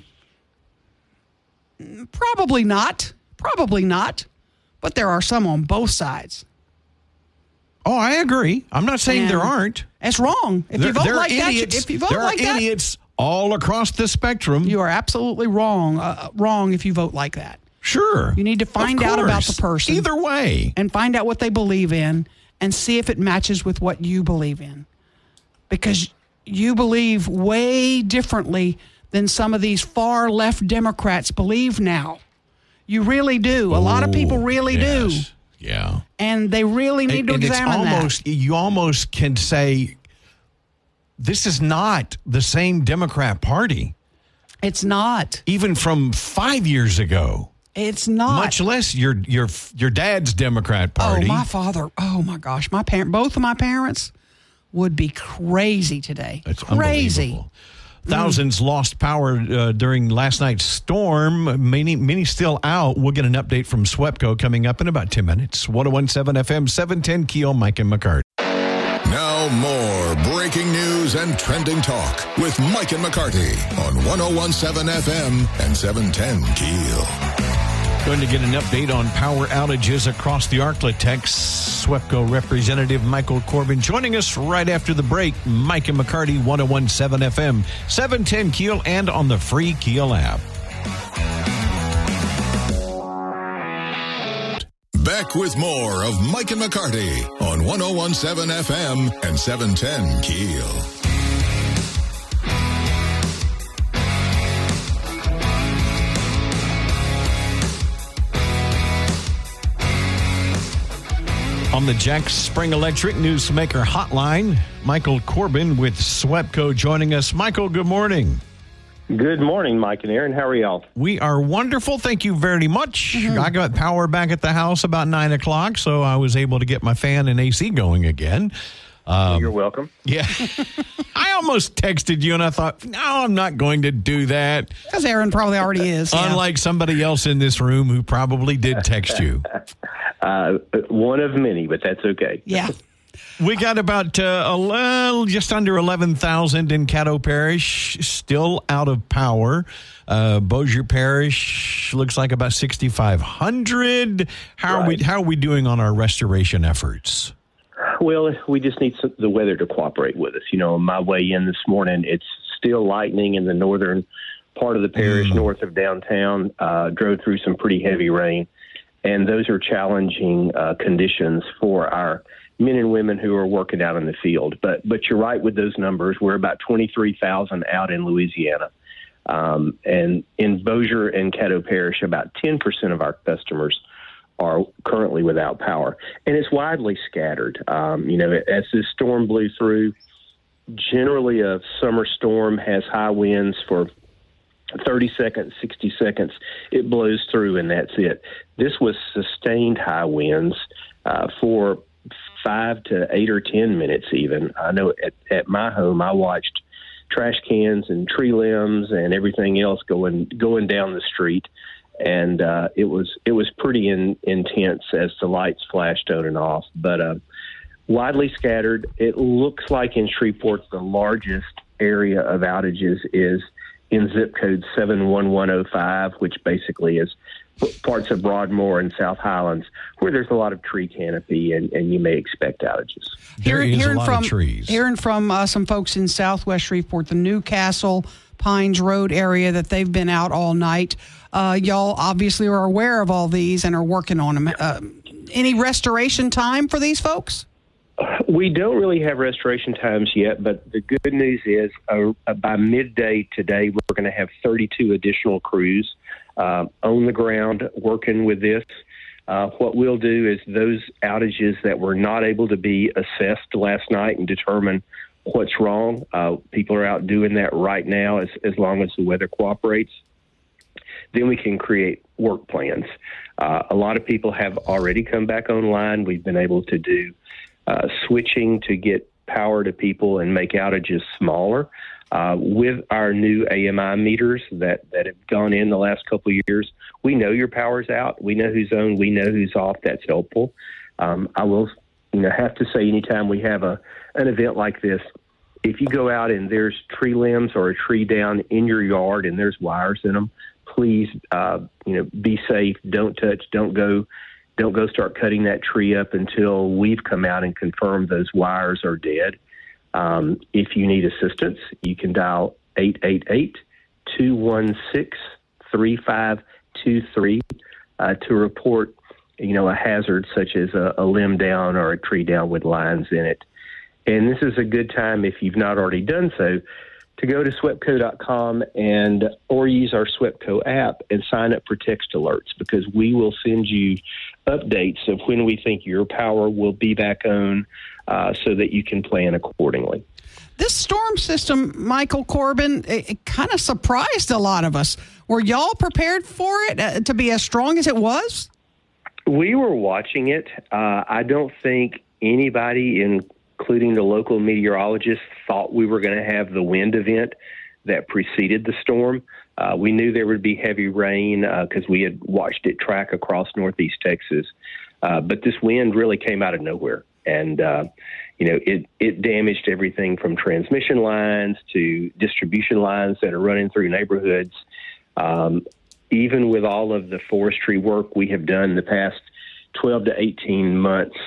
Probably not. But there are some on both sides. Oh, I agree. I'm not saying there aren't. It's wrong. If you vote like that, there are idiots all across the spectrum. You are absolutely wrong. Wrong if you vote like that. Sure. You need to find out about the person. Either way. And find out what they believe in and see if it matches with what you believe in. Because you believe way differently than some of these far left Democrats believe now. You really do. A lot of people really do. Yeah. And they really need to examine that. You almost can say, this is not the same Democrat Party. It's not. Even from 5 years ago. It's not. Much less your dad's Democrat Party. Oh, my father. Oh, my gosh. Both of my parents would be crazy today. It's crazy. Unbelievable. Thousands lost power during last night's storm. Many still out. We'll get an update from SWEPCO coming up in about 10 minutes. 101.7 FM, 710 Keel, Mike and McCarty. Now more breaking news and trending talk with Mike and McCarty on 101.7 FM and 710 Keel. Going to get an update on power outages across the Arklatex. SWEPCO Representative Michael Corbin joining us right after the break. Mike and McCarty, 101.7 FM, 710 Keel, and on the free Keel app. Back with more of Mike and McCarty on 101.7 FM and 710 Keel. On the Jack Spring Electric Newsmaker Hotline, Michael Corbin with SWEPCO joining us. Michael, good morning. Good morning, Mike and Aaron. How are y'all? We are wonderful. Thank you very much. Mm-hmm. I got power back at the house about 9 o'clock, so I was able to get my fan and AC going again. You're welcome. Yeah. I almost texted you, and I thought, no, I'm not going to do that. Because Aaron probably already is. Unlike somebody else in this room who probably did text you. One of many, but that's okay. Yeah. We got about just under 11,000 in Caddo Parish, still out of power. Bossier Parish looks like about 6,500. How are we doing on our restoration efforts? Well, we just need the weather to cooperate with us. You know, on my way in this morning, it's still lightning in the northern part of the parish north of downtown, drove through some pretty heavy rain. And those are challenging conditions for our men and women who are working out in the field. But you're right with those numbers. We're about 23,000 out in Louisiana. And in Bossier and Caddo Parish, about 10% of our customers are currently without power. And it's widely scattered. As this storm blew through, generally a summer storm has high winds for 30 seconds, 60 seconds. It blows through, and that's it. This was sustained high winds for 5 to 8 or 10 minutes even. I know at my home I watched trash cans and tree limbs and everything else going down the street, and it was pretty intense as the lights flashed on and off. But widely scattered. It looks like in Shreveport the largest area of outages is in zip code 71105, which basically is parts of Broadmoor and South Highlands, where there's a lot of tree canopy, and you may expect outages. Hearing from trees. Hearing from some folks in Southwest Shreveport, the Newcastle Pines Road area, that they've been out all night. Y'all obviously are aware of all these and are working on them. Any restoration time for these folks? We don't really have restoration times yet, but the good news is by midday today, we're going to have 32 additional crews on the ground working with this. What we'll do is those outages that were not able to be assessed last night and determine what's wrong, people are out doing that right now as long as the weather cooperates. Then we can create work plans. A lot of people have already come back online. We've been able to do switching to get power to people and make outages smaller. With our new AMI meters that have gone in the last couple of years, we know your power's out. We know who's on. We know who's off. That's helpful. I will have to say, anytime we have an event like this, if you go out and there's tree limbs or a tree down in your yard and there's wires in them, please, be safe. Don't touch. Don't go start cutting that tree up until we've come out and confirmed those wires are dead. If you need assistance, you can dial 888-216-3523 to report, a hazard such as a limb down or a tree down with lines in it. And this is a good time, if you've not already done so, to go to SWEPCO.com or use our SWEPCO app and sign up for text alerts, because we will send you updates of when we think your power will be back on so that you can plan accordingly. This storm system, Michael Corbin, it kind of surprised a lot of us. Were y'all prepared for it to be as strong as it was? We were watching it. I don't think anybody, including the local meteorologists, thought we were going to have the wind event that preceded the storm. We knew there would be heavy rain because we had watched it track across northeast Texas. But this wind really came out of nowhere. And, it damaged everything from transmission lines to distribution lines that are running through neighborhoods. Even with all of the forestry work we have done the past 12 to 18 months,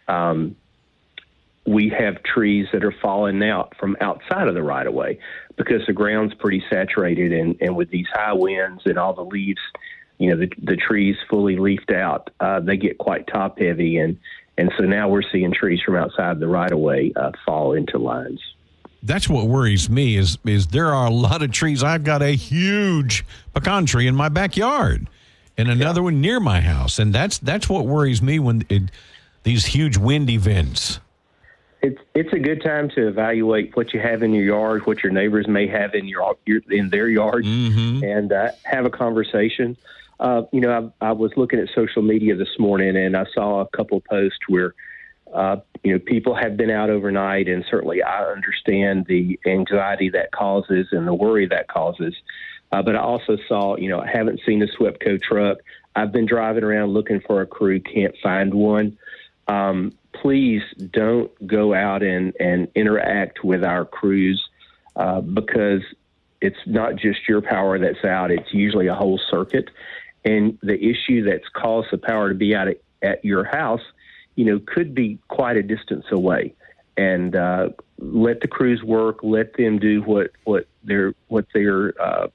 we have trees that are falling out from outside of the right-of-way because the ground's pretty saturated, and with these high winds and all the leaves, the trees fully leafed out, they get quite top-heavy, and so now we're seeing trees from outside the right-of-way fall into lines. That's what worries me is there are a lot of trees. I've got a huge pecan tree in my backyard and another one near my house, and that's what worries me when these huge wind events. It's a good time to evaluate what you have in your yard, what your neighbors may have in their yard, and have a conversation. I was looking at social media this morning, and I saw a couple posts where people have been out overnight, and certainly I understand the anxiety that causes and the worry that causes. But I also saw, I haven't seen a SWEPCO truck. I've been driving around looking for a crew, can't find one. Please don't go out and interact with our crews because it's not just your power that's out. It's usually a whole circuit. And the issue that's caused the power to be out at your house, could be quite a distance away. And let the crews work. Let them do what they're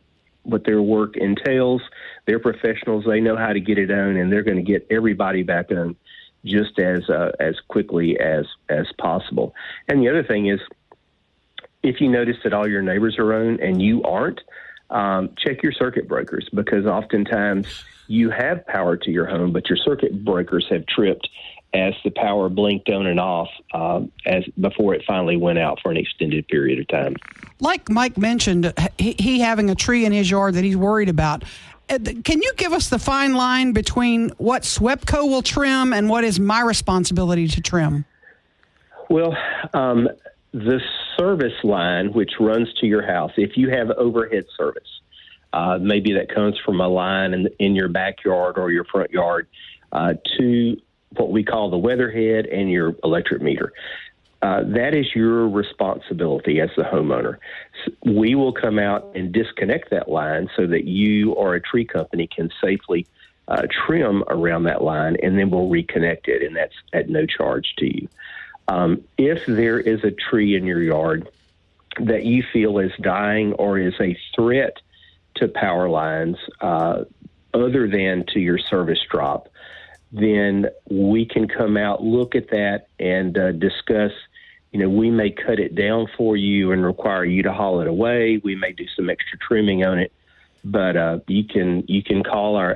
what their work entails. They're professionals. They know how to get it on, and they're going to get everybody back on just as quickly as possible. And the other thing is, if you notice that all your neighbors are on and you aren't, check your circuit breakers, because oftentimes you have power to your home, but your circuit breakers have tripped as the power blinked on and off as before it finally went out for an extended period of time. Like Mike mentioned, he having a tree in his yard that he's worried about. Can you give us the fine line between what SWEPCO will trim and what is my responsibility to trim? Well, the service line, which runs to your house, if you have overhead service, maybe that comes from a line in your backyard or your front yard to what we call the weatherhead and your electric meter. That is your responsibility as the homeowner. We will come out and disconnect that line so that you or a tree company can safely trim around that line, and then we'll reconnect it, and that's at no charge to you. If there is a tree in your yard that you feel is dying or is a threat to power lines other than to your service drop, then we can come out, look at that, and discuss. We may cut it down for you and require you to haul it away. We may do some extra trimming on it, but you can call our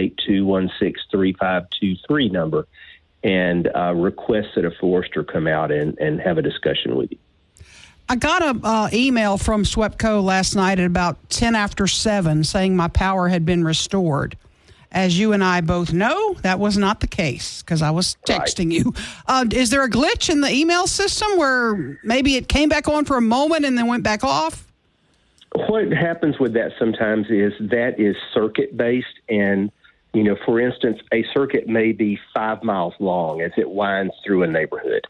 888-216-3523 number and request that a forester come out and have a discussion with you. I got an email from SWEPCO last night at about 10 after 7 saying my power had been restored. As you and I both know, that was not the case because I was texting you. Is there a glitch in the email system where maybe it came back on for a moment and then went back off? What happens with that sometimes is that is circuit-based, and, for instance, a circuit may be 5 miles long as it winds through a neighborhood.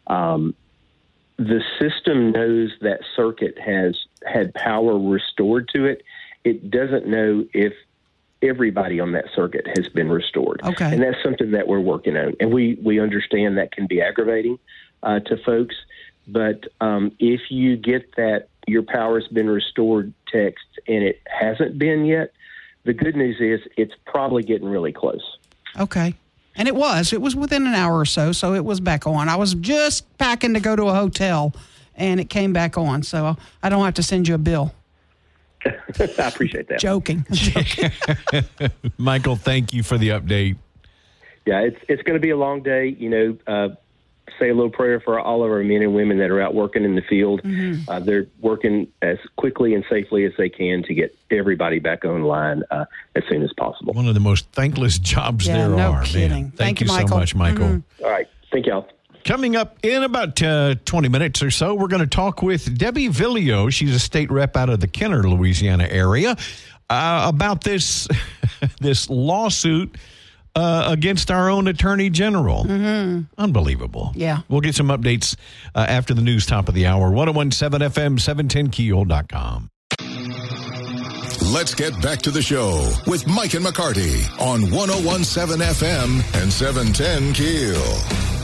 The system knows that circuit has had power restored to it. It doesn't know if everybody on that circuit has been restored. Okay. And that's something that we're working on. And we understand that can be aggravating to folks. But if you get that your power's been restored text and it hasn't been yet, the good news is it's probably getting really close. Okay. And it was within an hour or so it was back on. I was just packing to go to a hotel, and it came back on. So I don't have to send you a bill. I appreciate that. Joking. Michael, thank you for the update. Yeah, it's going to be a long day. Say a little prayer for all of our men and women that are out working in the field. Mm-hmm. They're working as quickly and safely as they can to get everybody back online as soon as possible. One of the most thankless jobs there no are. Kidding. Man. Thank you Michael. so much, Michael. Mm-hmm. All right. Thank y'all. Coming up in about 20 minutes or so, we're going to talk with Debbie Villio. She's a state rep out of the Kenner, Louisiana area about this lawsuit against our own attorney general. Mm-hmm. Unbelievable. Yeah. We'll get some updates after the news, top of the hour. 1017 FM, 710keel.com. Let's get back to the show with Mike and McCarty on 1017 FM and 710 Keel.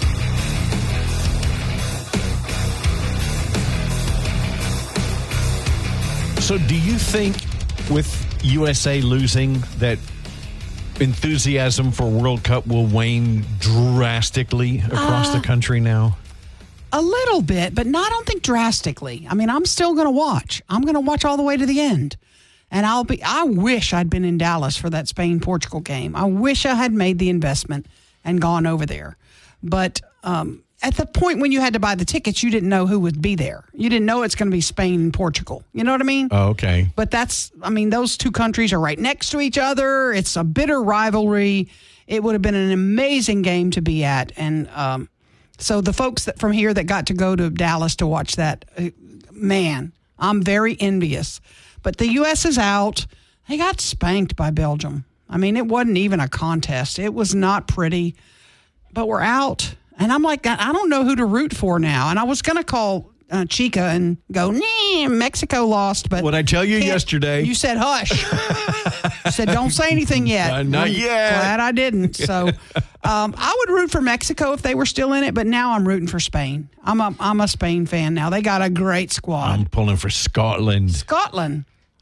So do you think with USA losing that enthusiasm for World Cup will wane drastically across the country now? A little bit, but I don't think drastically. I mean, I'm still going to watch. I'm going to watch all the way to the end. And I wish I'd been in Dallas for that Spain-Portugal game. I wish I had made the investment and gone over there. But at the point when you had to buy the tickets, you didn't know who would be there. You didn't know it's going to be Spain and Portugal. You know what I mean? Oh, okay. But those two countries are right next to each other. It's a bitter rivalry. It would have been an amazing game to be at. And so the folks from here that got to go to Dallas to watch that, man, I'm very envious. But the U.S. is out. They got spanked by Belgium. I mean, it wasn't even a contest. It was not pretty. But we're out. And I'm like, I don't know who to root for now. And I was going to call Chica and go, Mexico lost. But what I tell you yesterday? You said hush. You said don't say anything yet. Not yet. Glad I didn't. So I would root for Mexico if they were still in it. But now I'm rooting for Spain. I'm a Spain fan now. They got a great squad. I'm pulling for Scotland. Scotland.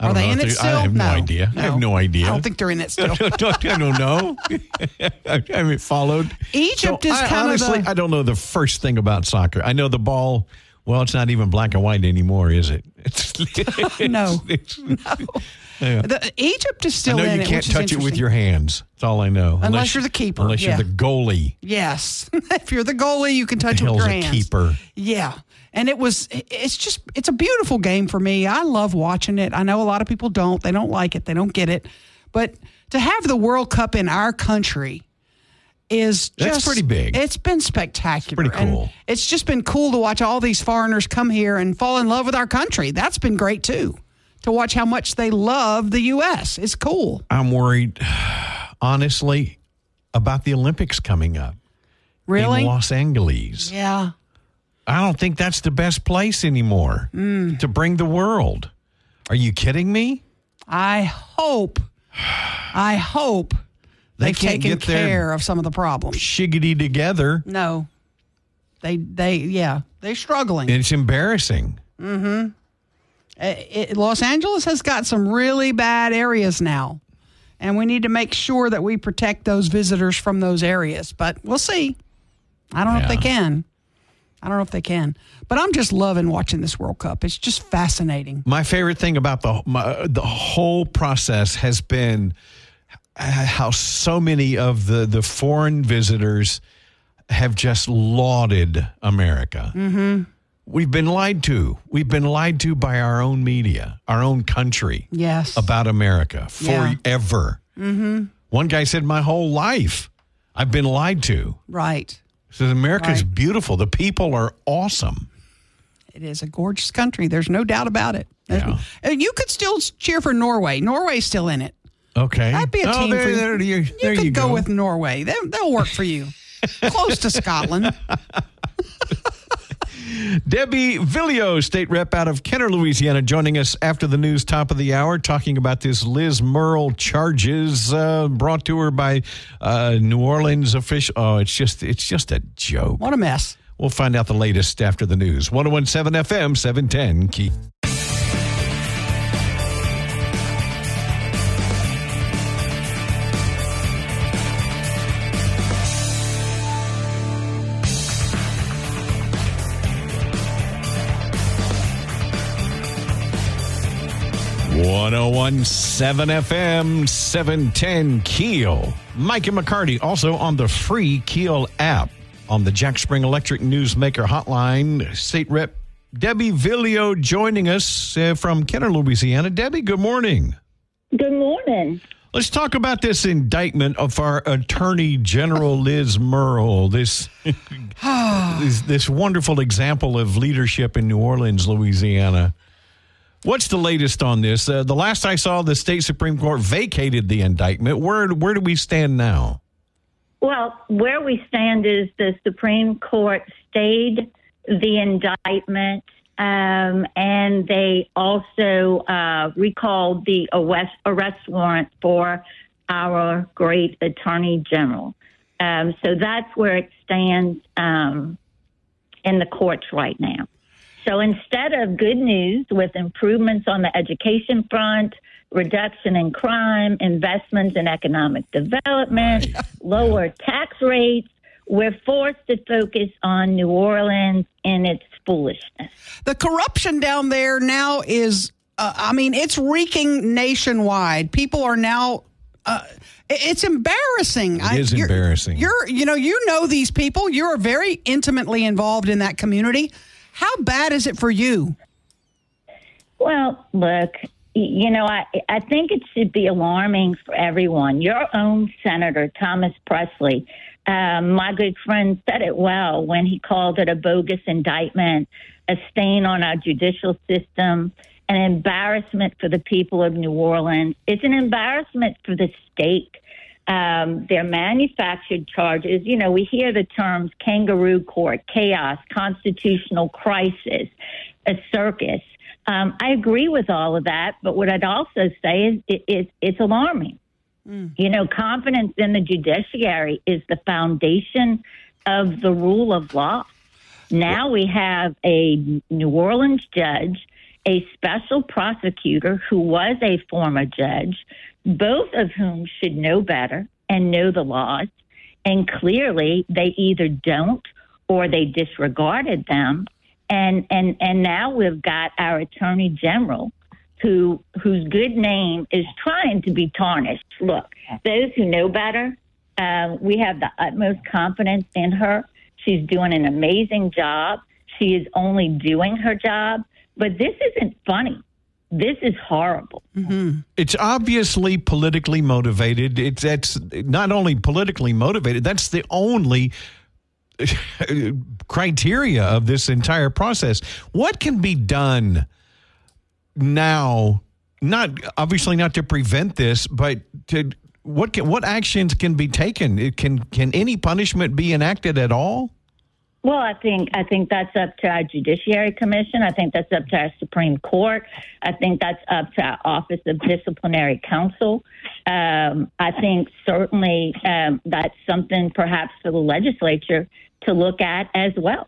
Are they in it still? I have no idea. No. I have no idea. I don't think they're in it still. I don't know. I haven't followed. Egypt is kind honestly, of I don't know the first thing about soccer. I know the ball. Well, it's not even black and white anymore, is it? No. Yeah. Egypt is still in it. I know you can't touch it with your hands. That's all I know. Unless you're the keeper. Unless you're the goalie. Yes. If you're the goalie, you can touch it The with your hell's a hands. keeper? Yeah. And it's a beautiful game for me. I love watching it. I know a lot of people don't. They don't like it. They don't get it. But to have the World Cup in our country is just... That's pretty big. It's been spectacular. It's pretty cool. And it's just been cool to watch all these foreigners come here and fall in love with our country. That's been great, too. To watch how much they love the U.S. It's cool. I'm worried, honestly, about the Olympics coming up. Really? In Los Angeles. Yeah. I don't think that's the best place anymore to bring the world. Are you kidding me? I hope they've can't taken get their care of some of the problems. Shiggity together. No. They're struggling. It's embarrassing. Los Angeles has got some really bad areas now, and we need to make sure that we protect those visitors from those areas. But we'll see. I don't know if they can. But I'm just loving watching this World Cup. It's just fascinating. My favorite thing about the whole process has been how so many of the foreign visitors have just lauded America. Mm-hmm. We've been lied to. We've been lied to by our own media, our own country. Yes. About America forever. Yeah. Mm-hmm. One guy said, my whole life I've been lied to. Right. Says America's beautiful. The people are awesome. It is a gorgeous country. There's no doubt about it. Yeah. You could still cheer for Norway. Norway's still in it. Okay. That'd be a team for you. There You could go go with Norway. They'll work for you. Close to Scotland. Debbie Villio, state rep out of Kenner, Louisiana, joining us after the news, top of the hour, talking about this Liz Murrill charges brought to her by New Orleans official. Oh, it's just a joke. What a mess. We'll find out the latest after the news. 101.7 FM, 710 Key. .101.7 FM, 710 Keel. Mike and McCarty also on the free Keel app. On the Jack Spring Electric Newsmaker hotline, State Rep Debbie Villio joining us from Kenner, Louisiana. Debbie, good morning. Good morning. Let's talk about this indictment of our Attorney General Liz Murrill. This wonderful example of leadership in New Orleans, Louisiana. What's the latest on this? The last I saw, the state Supreme Court vacated the indictment. Where do we stand now? Well, where we stand is the Supreme Court stayed the indictment, and they also recalled the arrest warrant for our great Attorney General. So that's where it stands in the courts right now. So instead of good news with improvements on the education front, reduction in crime, investments in economic development, lower tax rates, we're forced to focus on New Orleans and its foolishness. The corruption down there now is, it's reeking nationwide. People are now, it's embarrassing. It is embarrassing. You know these people. You're very intimately involved in that community. How bad is it for you? Well, look, I think it should be alarming for everyone. Your own Senator, Thomas Presley, my good friend, said it well when he called it a bogus indictment, a stain on our judicial system, an embarrassment for the people of New Orleans. It's an embarrassment for the state. They're manufactured charges. We hear the terms kangaroo court, chaos, constitutional crisis, a circus. I agree with all of that, but what I'd also say is it's alarming. Confidence in the judiciary is the foundation of the rule of law. Now we have a New Orleans judge a special prosecutor who was a former judge, both of whom should know better and know the laws. And clearly they either don't or they disregarded them. And now we've got our Attorney General whose good name is trying to be tarnished. Look, those who know better, we have the utmost confidence in her. She's doing an amazing job. She is only doing her job. But this isn't funny. This is horrible. Mm-hmm. It's obviously politically motivated. That's not only politically motivated, that's the only criteria of this entire process. What can be done now, not to prevent this, but what actions can be taken? Can any punishment be enacted at all? Well, I think that's up to our Judiciary Commission. I think that's up to our Supreme Court. I think that's up to our Office of Disciplinary Counsel. I think certainly that's something perhaps for the legislature to look at as well.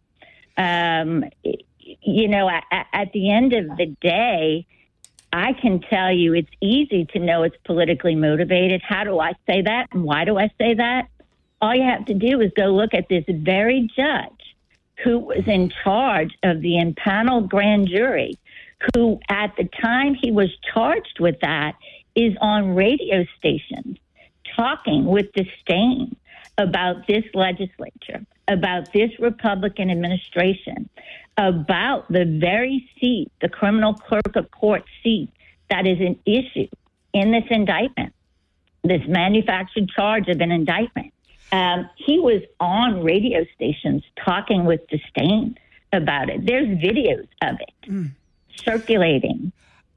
You know, at the end of the day, I can tell you it's easy to know it's politically motivated. How do I say that? And why do I say that? All you have to do is go look at this very judge who was in charge of the impaneled grand jury, who at the time he was charged with that is on radio stations talking with disdain about this legislature, about this Republican administration, about the very seat, the criminal clerk of court seat that is an issue in this indictment, this manufactured charge of an indictment. He was on radio stations talking with disdain about it. There's videos of it circulating.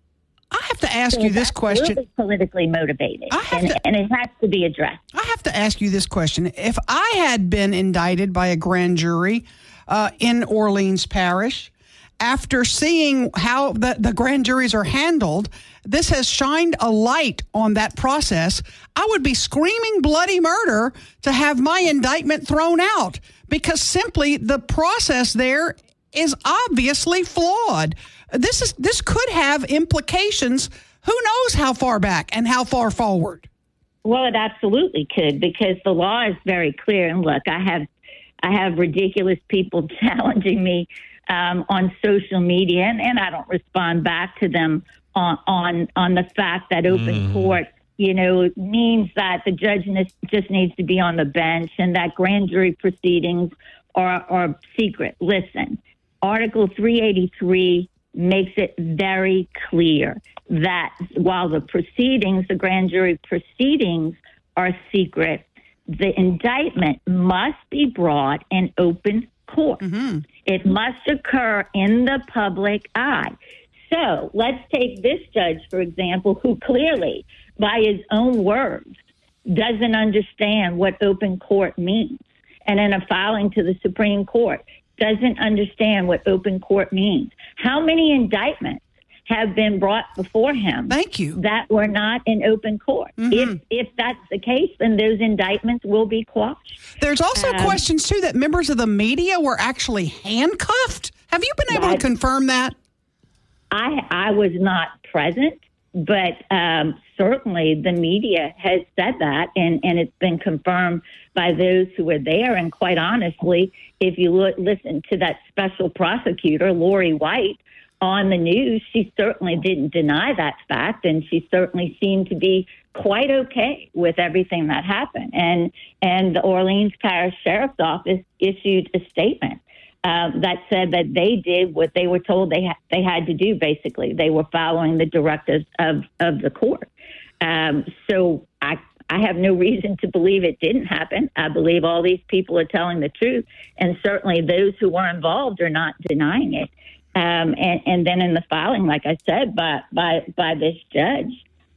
I have to ask you this question. Really politically motivated, and it has to be addressed. I have to ask you this question. If I had been indicted by a grand jury in Orleans Parish, after seeing how the grand juries are handled, this has shined a light on that process. I would be screaming bloody murder to have my indictment thrown out because simply the process there is obviously flawed. This could have implications. Who knows how far back and how far forward? Well, it absolutely could, because the law is very clear. And look, I have ridiculous people challenging me on social media, and I don't respond back to them on the fact that open court, you know, means that the judge just needs to be on the bench and that grand jury proceedings are secret. Listen, Article 383 makes it very clear that while the grand jury proceedings are secret, the indictment must be brought in open court. Mm-hmm. It must occur in the public eye. So let's take this judge, for example, who clearly, by his own words, doesn't understand what open court means. And in a filing to the Supreme Court, doesn't understand what open court means. How many indictments have been brought before him? Thank you. That were not in open court. Mm-hmm. If that's the case, then those indictments will be quashed. There's also questions, too, that members of the media were actually handcuffed. Have you been able to confirm that? I was not present, but certainly the media has said that, and it's been confirmed by those who were there. And quite honestly, if you listen to that special prosecutor, Lori White, on the news, she certainly didn't deny that fact, and she certainly seemed to be quite okay with everything that happened. And the Orleans Parish Sheriff's Office issued a statement that said that they did what they were told they had to do. Basically, they were following the directives of the court. So I have no reason to believe it didn't happen. I believe all these people are telling the truth, and certainly those who were involved are not denying it. And then in the filing, like I said, by this judge,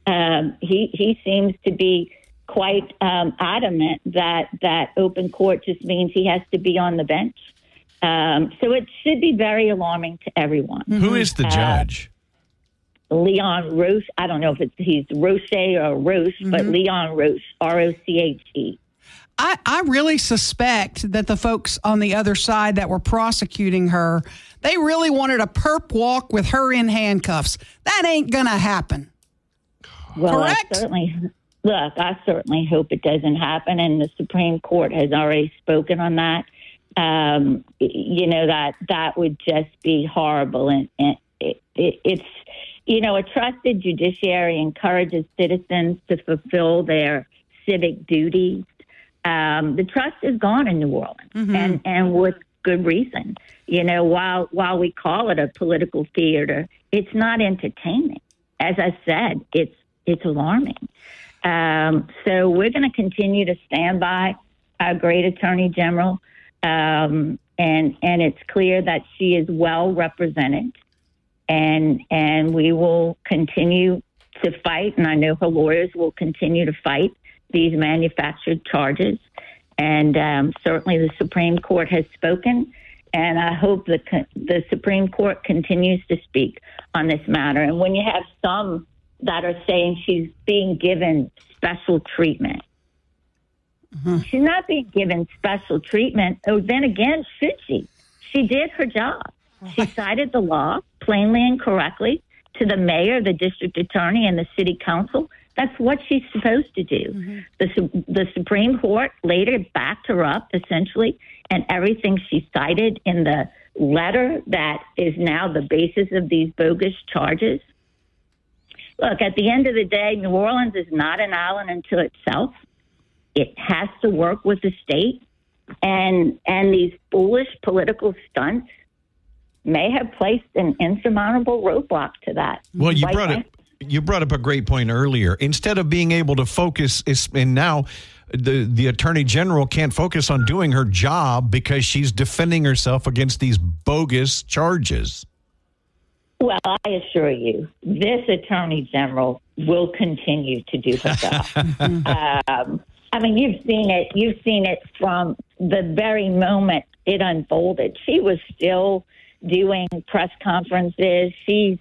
he seems to be quite adamant that open court just means he has to be on the bench. So it should be very alarming to everyone. Who is the judge? Leon Roche. I don't know if he's Roche or Roche, but Leon Roche, Roche. I really suspect that the folks on the other side that were prosecuting her, they really wanted a perp walk with her in handcuffs. That ain't going to happen. Well, Correct? I certainly hope it doesn't happen, and the Supreme Court has already spoken on that. That would just be horrible, and it's a trusted judiciary encourages citizens to fulfill their civic duties. The trust is gone in New Orleans, and with good reason. While we call it a political theater, it's not entertaining. As I said, it's alarming. So we're going to continue to stand by our great Attorney General, and it's clear that she is well represented, and we will continue to fight, and I know her lawyers will continue to fight these manufactured charges. And certainly the Supreme Court has spoken, and I hope the Supreme Court continues to speak on this matter. And when you have some that are saying she's being given special treatment, she's not being given special treatment. Oh, then again, should she? She did her job. She cited the law plainly and correctly to the mayor, the district attorney, and the city council. That's what she's supposed to do. The Supreme Court later backed her up, essentially, and everything she cited in the letter that is now the basis of these bogus charges. Look, at the end of the day, New Orleans is not an island unto itself. It has to work with the state, and these foolish political stunts may have placed an insurmountable roadblock to that. Well, you brought up a great point earlier. Instead of being able to focus, and now the Attorney General can't focus on doing her job because she's defending herself against these bogus charges. Well, I assure you, this Attorney General will continue to do her job. I mean, you've seen it from the very moment it unfolded. She was still doing press conferences. She's,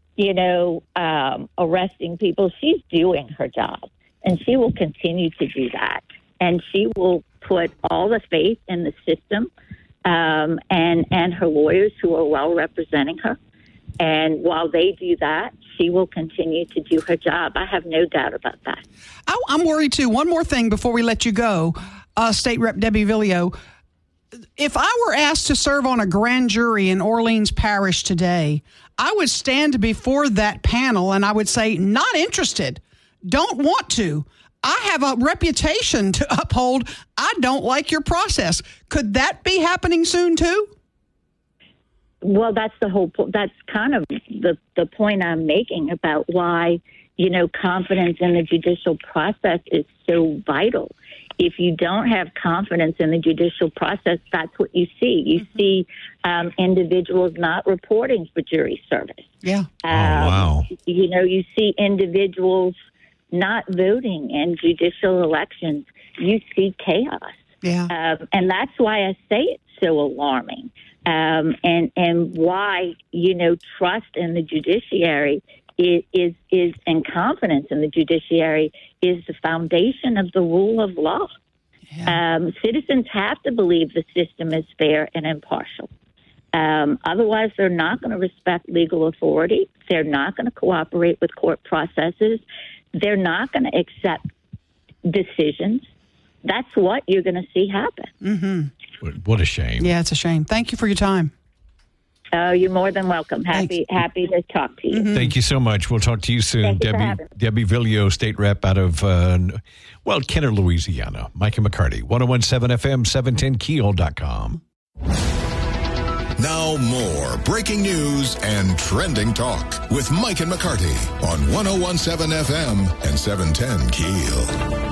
arresting people. She's doing her job, and she will continue to do that. And she will put all the faith in the system and her lawyers who are well representing her. And while they do that, she will continue to do her job. I have no doubt about that. I'm worried, too. One more thing before we let you go, State Rep Debbie Villio. If I were asked to serve on a grand jury in Orleans Parish today, I would stand before that panel and I would say, not interested, don't want to. I have a reputation to uphold. I don't like your process. Could that be happening soon, too? Well, that's the whole point. That's kind of the point I'm making about why, confidence in the judicial process is so vital. If you don't have confidence in the judicial process, that's what you see. You see individuals not reporting for jury service. Yeah. Wow. You see individuals not voting in judicial elections. You see chaos. Yeah. And that's why I say it's so alarming. And why, trust in the judiciary is and confidence in the judiciary is the foundation of the rule of law. Yeah. Citizens have to believe the system is fair and impartial. Otherwise, they're not going to respect legal authority. They're not going to cooperate with court processes. They're not going to accept decisions. That's what you're going to see happen. Mm-hmm. What a shame. Yeah, it's a shame. Thank you for your time. Oh, you're more than welcome. Happy to talk to you. Mm-hmm. Thank you so much. We'll talk to you soon. Debbie Villio, State Rep out of, Kenner, Louisiana. Mike and McCarty, 101.7 FM, 710keel.com. Now more breaking news and trending talk with Mike and McCarty on 101.7 FM and 710 Keel.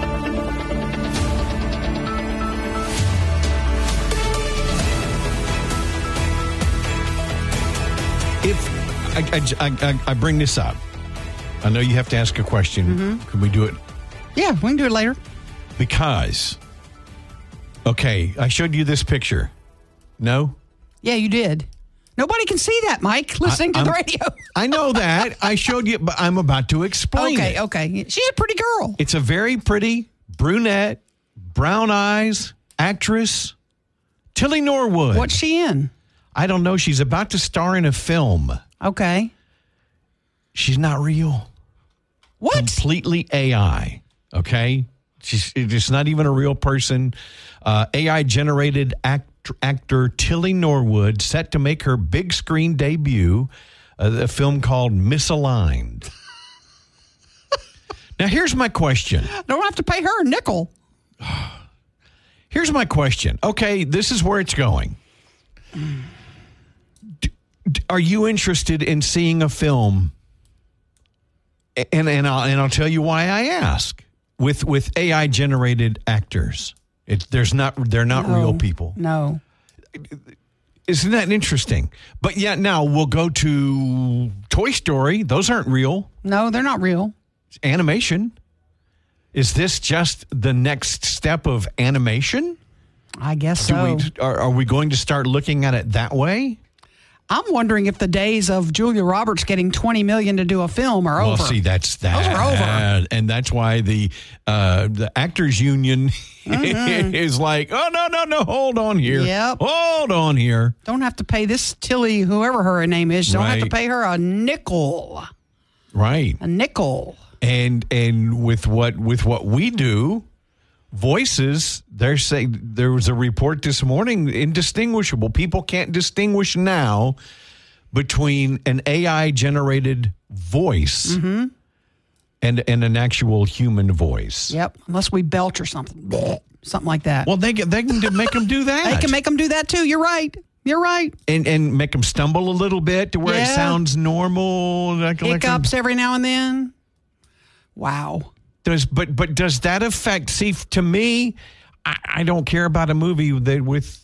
If I bring this up, I know you have to ask a question. Mm-hmm. Can we do it? Yeah, we can do it later. Because, I showed you this picture. No? Yeah, you did. Nobody can see that, Mike, listening to the radio. I know that. I showed you, but I'm about to explain it. Okay. She's a pretty girl. It's a very pretty brunette, brown eyes actress Tilly Norwood. What's she in? I don't know. She's about to star in a film. Okay. She's not real. What? Completely AI. Okay. It's not even a real person. AI-generated actor Tilly Norwood set to make her big screen debut, a film called Misaligned. Now, here's my question. Don't have to pay her a nickel. Here's my question. Okay, this is where it's going. Are you interested in seeing a film? And I'll tell you why I ask. With AI generated actors, they're not real people. No. Isn't that interesting? But yet now we'll go to Toy Story. Those aren't real. No, they're not real. It's animation. Is this just the next step of animation? I guess so. Are we going to start looking at it that way? I'm wondering if the days of Julia Roberts getting $20 million to do a film are over. Well, see, that's that. Those are over. And that's why the Actors Union is like, oh, no, hold on here. Yep. Hold on here. Don't have to pay this Tilly, whoever her name is, don't have to pay her a nickel. Right. A nickel. And with what we do, voices, they're saying, there was a report this morning, indistinguishable. People can't distinguish now between an AI generated voice and an actual human voice. Yep, unless we belch or something like that. Well, they can make them do that. They can make them do that too. You're right. And make them stumble a little bit to where it sounds normal. Hiccups every now and then. Wow. But does that affect? See, to me, I don't care about a movie that with.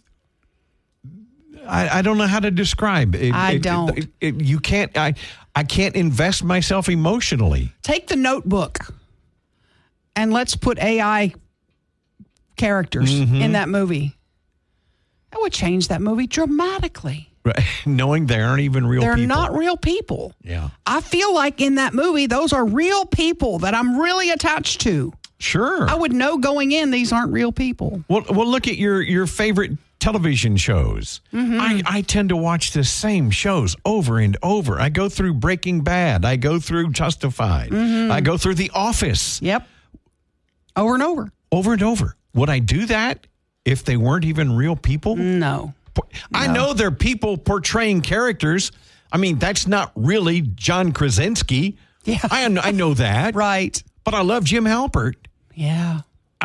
I don't know how to describe it. You can't. I can't invest myself emotionally. Take The Notebook, and let's put AI characters in that movie. That would change that movie dramatically. Right. Knowing they aren't even real people. They're not real people. Yeah. I feel like in that movie, those are real people that I'm really attached to. Sure. I would know going in, these aren't real people. Well, look at your favorite television shows. I tend to watch the same shows over and over. I go through Breaking Bad. I go through Justified. I go through The Office. Yep. Over and over. Over and over. Would I do that if they weren't even real people? No. I know they're people portraying characters. I mean, that's not really John Krasinski. Yeah. I know that. Right. But I love Jim Halpert. Yeah.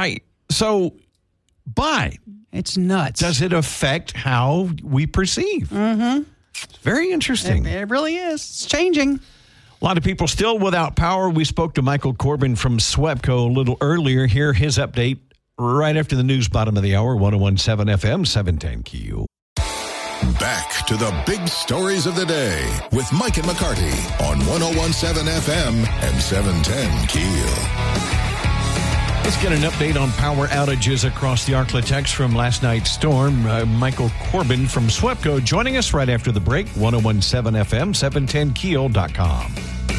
But it's nuts. Does it affect how we perceive? It's very interesting. It really is. It's changing. A lot of people still without power. We spoke to Michael Corbin from SWEPCO a little earlier. Here, his update right after the news, bottom of the hour, 101.7 FM, 710 KU. Back to the big stories of the day with Mike and McCarty on 101.7 FM and 710 Keel. Let's get an update on power outages across the Arklatex from last night's storm. Michael Corbin from SWEPCO joining us right after the break, 101.7 FM, 710keel.com.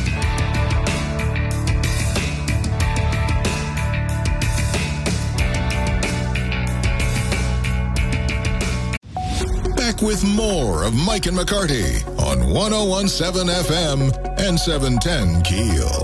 With more of Mike and McCarty on 101.7 FM and 710 Keel.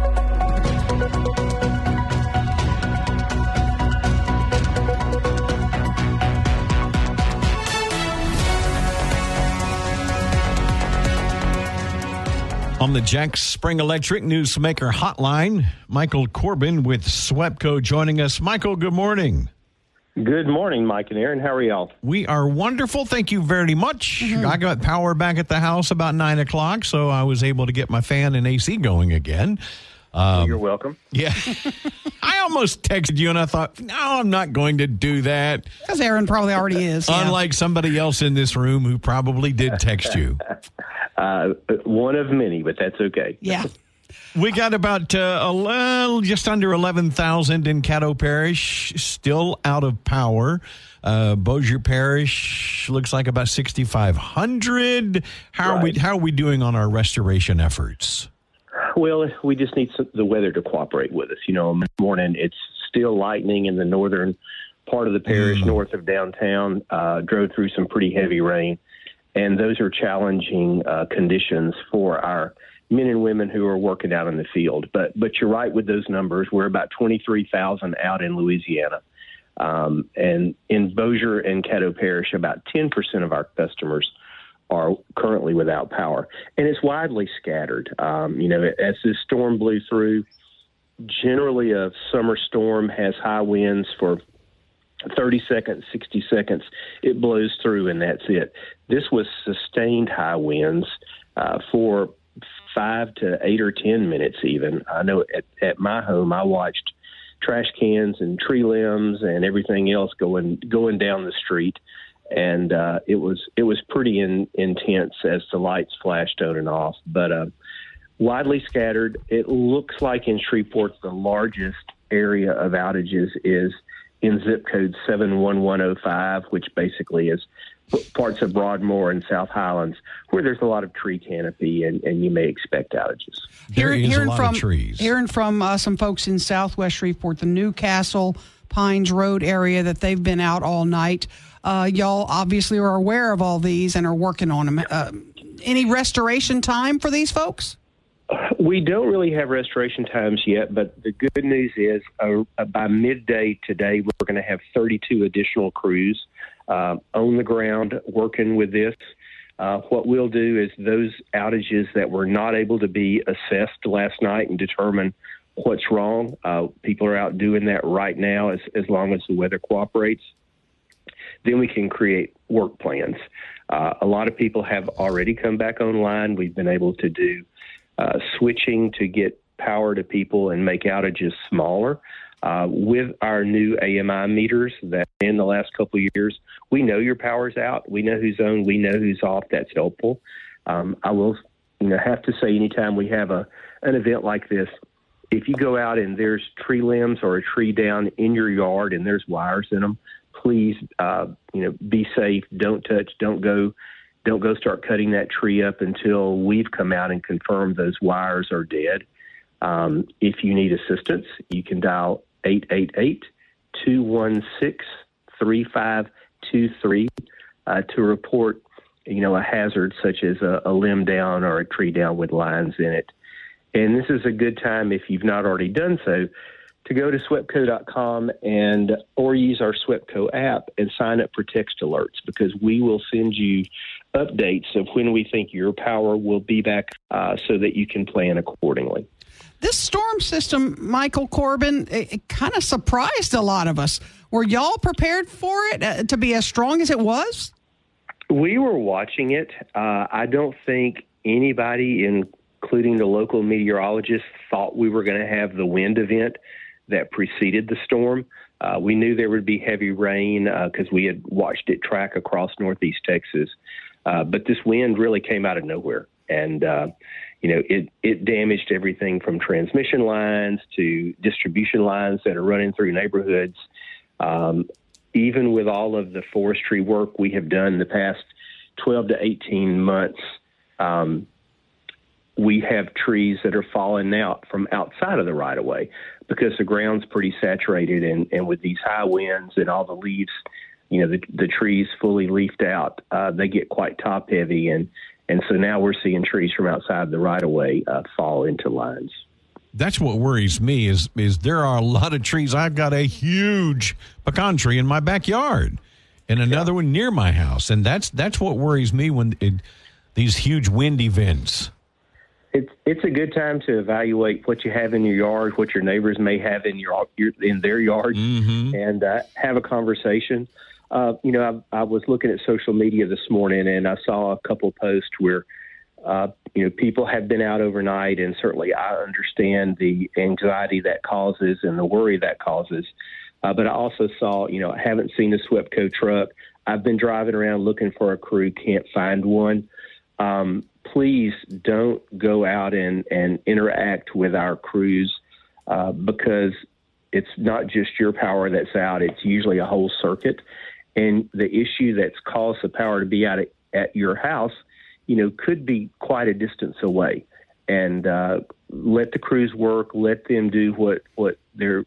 On the Jack Spring Electric Newsmaker Hotline, Michael Corbin with SWEPCO joining us. Michael, good morning. Good morning, Mike and Aaron. How are y'all? We are wonderful. Thank you very much. I got power back at the house about 9 o'clock, so I was able to get my fan and AC going again. You're welcome. Yeah. I almost texted you, and I thought, no, I'm not going to do that. Because Aaron probably already is. Unlike somebody else in this room who probably did text you. One of many, but that's okay. Yeah. We got about just under 11,000 in Caddo Parish, still out of power. Bossier Parish looks like about 6,500. How are we doing on our restoration efforts? Well, we just need the weather to cooperate with us. You know, in the morning it's still lightning in the northern part of the parish, north of downtown. Drove through some pretty heavy rain, and those are challenging conditions for our men and women who are working out in the field. But you're right with those numbers. We're about 23,000 out in Louisiana. And in Bossier and Caddo Parish, about 10% of our customers are currently without power. And it's widely scattered. As this storm blew through, generally a summer storm has high winds for 30 seconds, 60 seconds. It blows through, and that's it. This was sustained high winds for 5 to 8 or 10 minutes even. I know at my home I watched trash cans and tree limbs and everything else going down the street, and it was pretty intense as the lights flashed on and off. But widely scattered. It looks like in Shreveport the largest area of outages is in zip code 71105, which basically is parts of Broadmoor and South Highlands, where there's a lot of tree canopy, and you may expect outages. Hearing from trees. Hearing from some folks in Southwest Shreveport, the Newcastle Pines Road area, that they've been out all night. Y'all obviously are aware of all these and are working on them. Any restoration time for these folks? We don't really have restoration times yet, but the good news is by midday today, we're going to have 32 additional crews on the ground working with this. What we'll do is those outages that were not able to be assessed last night and determine what's wrong, people are out doing that right now as long as the weather cooperates. Then we can create work plans. A lot of people have already come back online. We've been able to do switching to get power to people and make outages smaller. With our new AMI meters that in the last couple of years, we know your power's out. We know who's on. We know who's off. That's helpful. I will have to say anytime we have an event like this, if you go out and there's tree limbs or a tree down in your yard and there's wires in them, please, be safe. Don't touch. Don't go start cutting that tree up until we've come out and confirmed those wires are dead. If you need assistance, you can dial 888-216-3523 to report, a hazard such as a limb down or a tree down with lines in it. And this is a good time, if you've not already done so, to go to SWEPCO.com or use our SWEPCO app and sign up for text alerts, because we will send you updates of when we think your power will be back so that you can plan accordingly. This storm system, Michael Corbin, it kind of surprised a lot of us. Were y'all prepared for it to be as strong as it was? We were watching it. I don't think anybody, including the local meteorologists, thought we were going to have the wind event that preceded the storm. We knew there would be heavy rain because we had watched it track across northeast Texas. But this wind really came out of nowhere. And, it damaged everything from transmission lines to distribution lines that are running through neighborhoods. Even with all of the forestry work we have done the past 12 to 18 months, we have trees that are falling out from outside of the right-of-way because the ground's pretty saturated, and with these high winds and all the leaves, the trees fully leafed out, they get quite top-heavy, and so now we're seeing trees from outside the right-of-way fall into lines. That's what worries me is there are a lot of trees. I've got a huge pecan tree in my backyard and another one near my house, and that's what worries me when these huge wind events. It's a good time to evaluate what you have in your yard, what your neighbors may have in their yards, and have a conversation. I was looking at social media this morning, and I saw a couple posts where people have been out overnight, and certainly I understand the anxiety that causes and the worry that causes. But I also saw, I haven't seen a SWEPCO truck. I've been driving around looking for a crew, can't find one. Please don't go out and interact with our crews because it's not just your power that's out. It's usually a whole circuit. And the issue that's caused the power to be out at your house, could be quite a distance away. And let the crews work. Let them do what their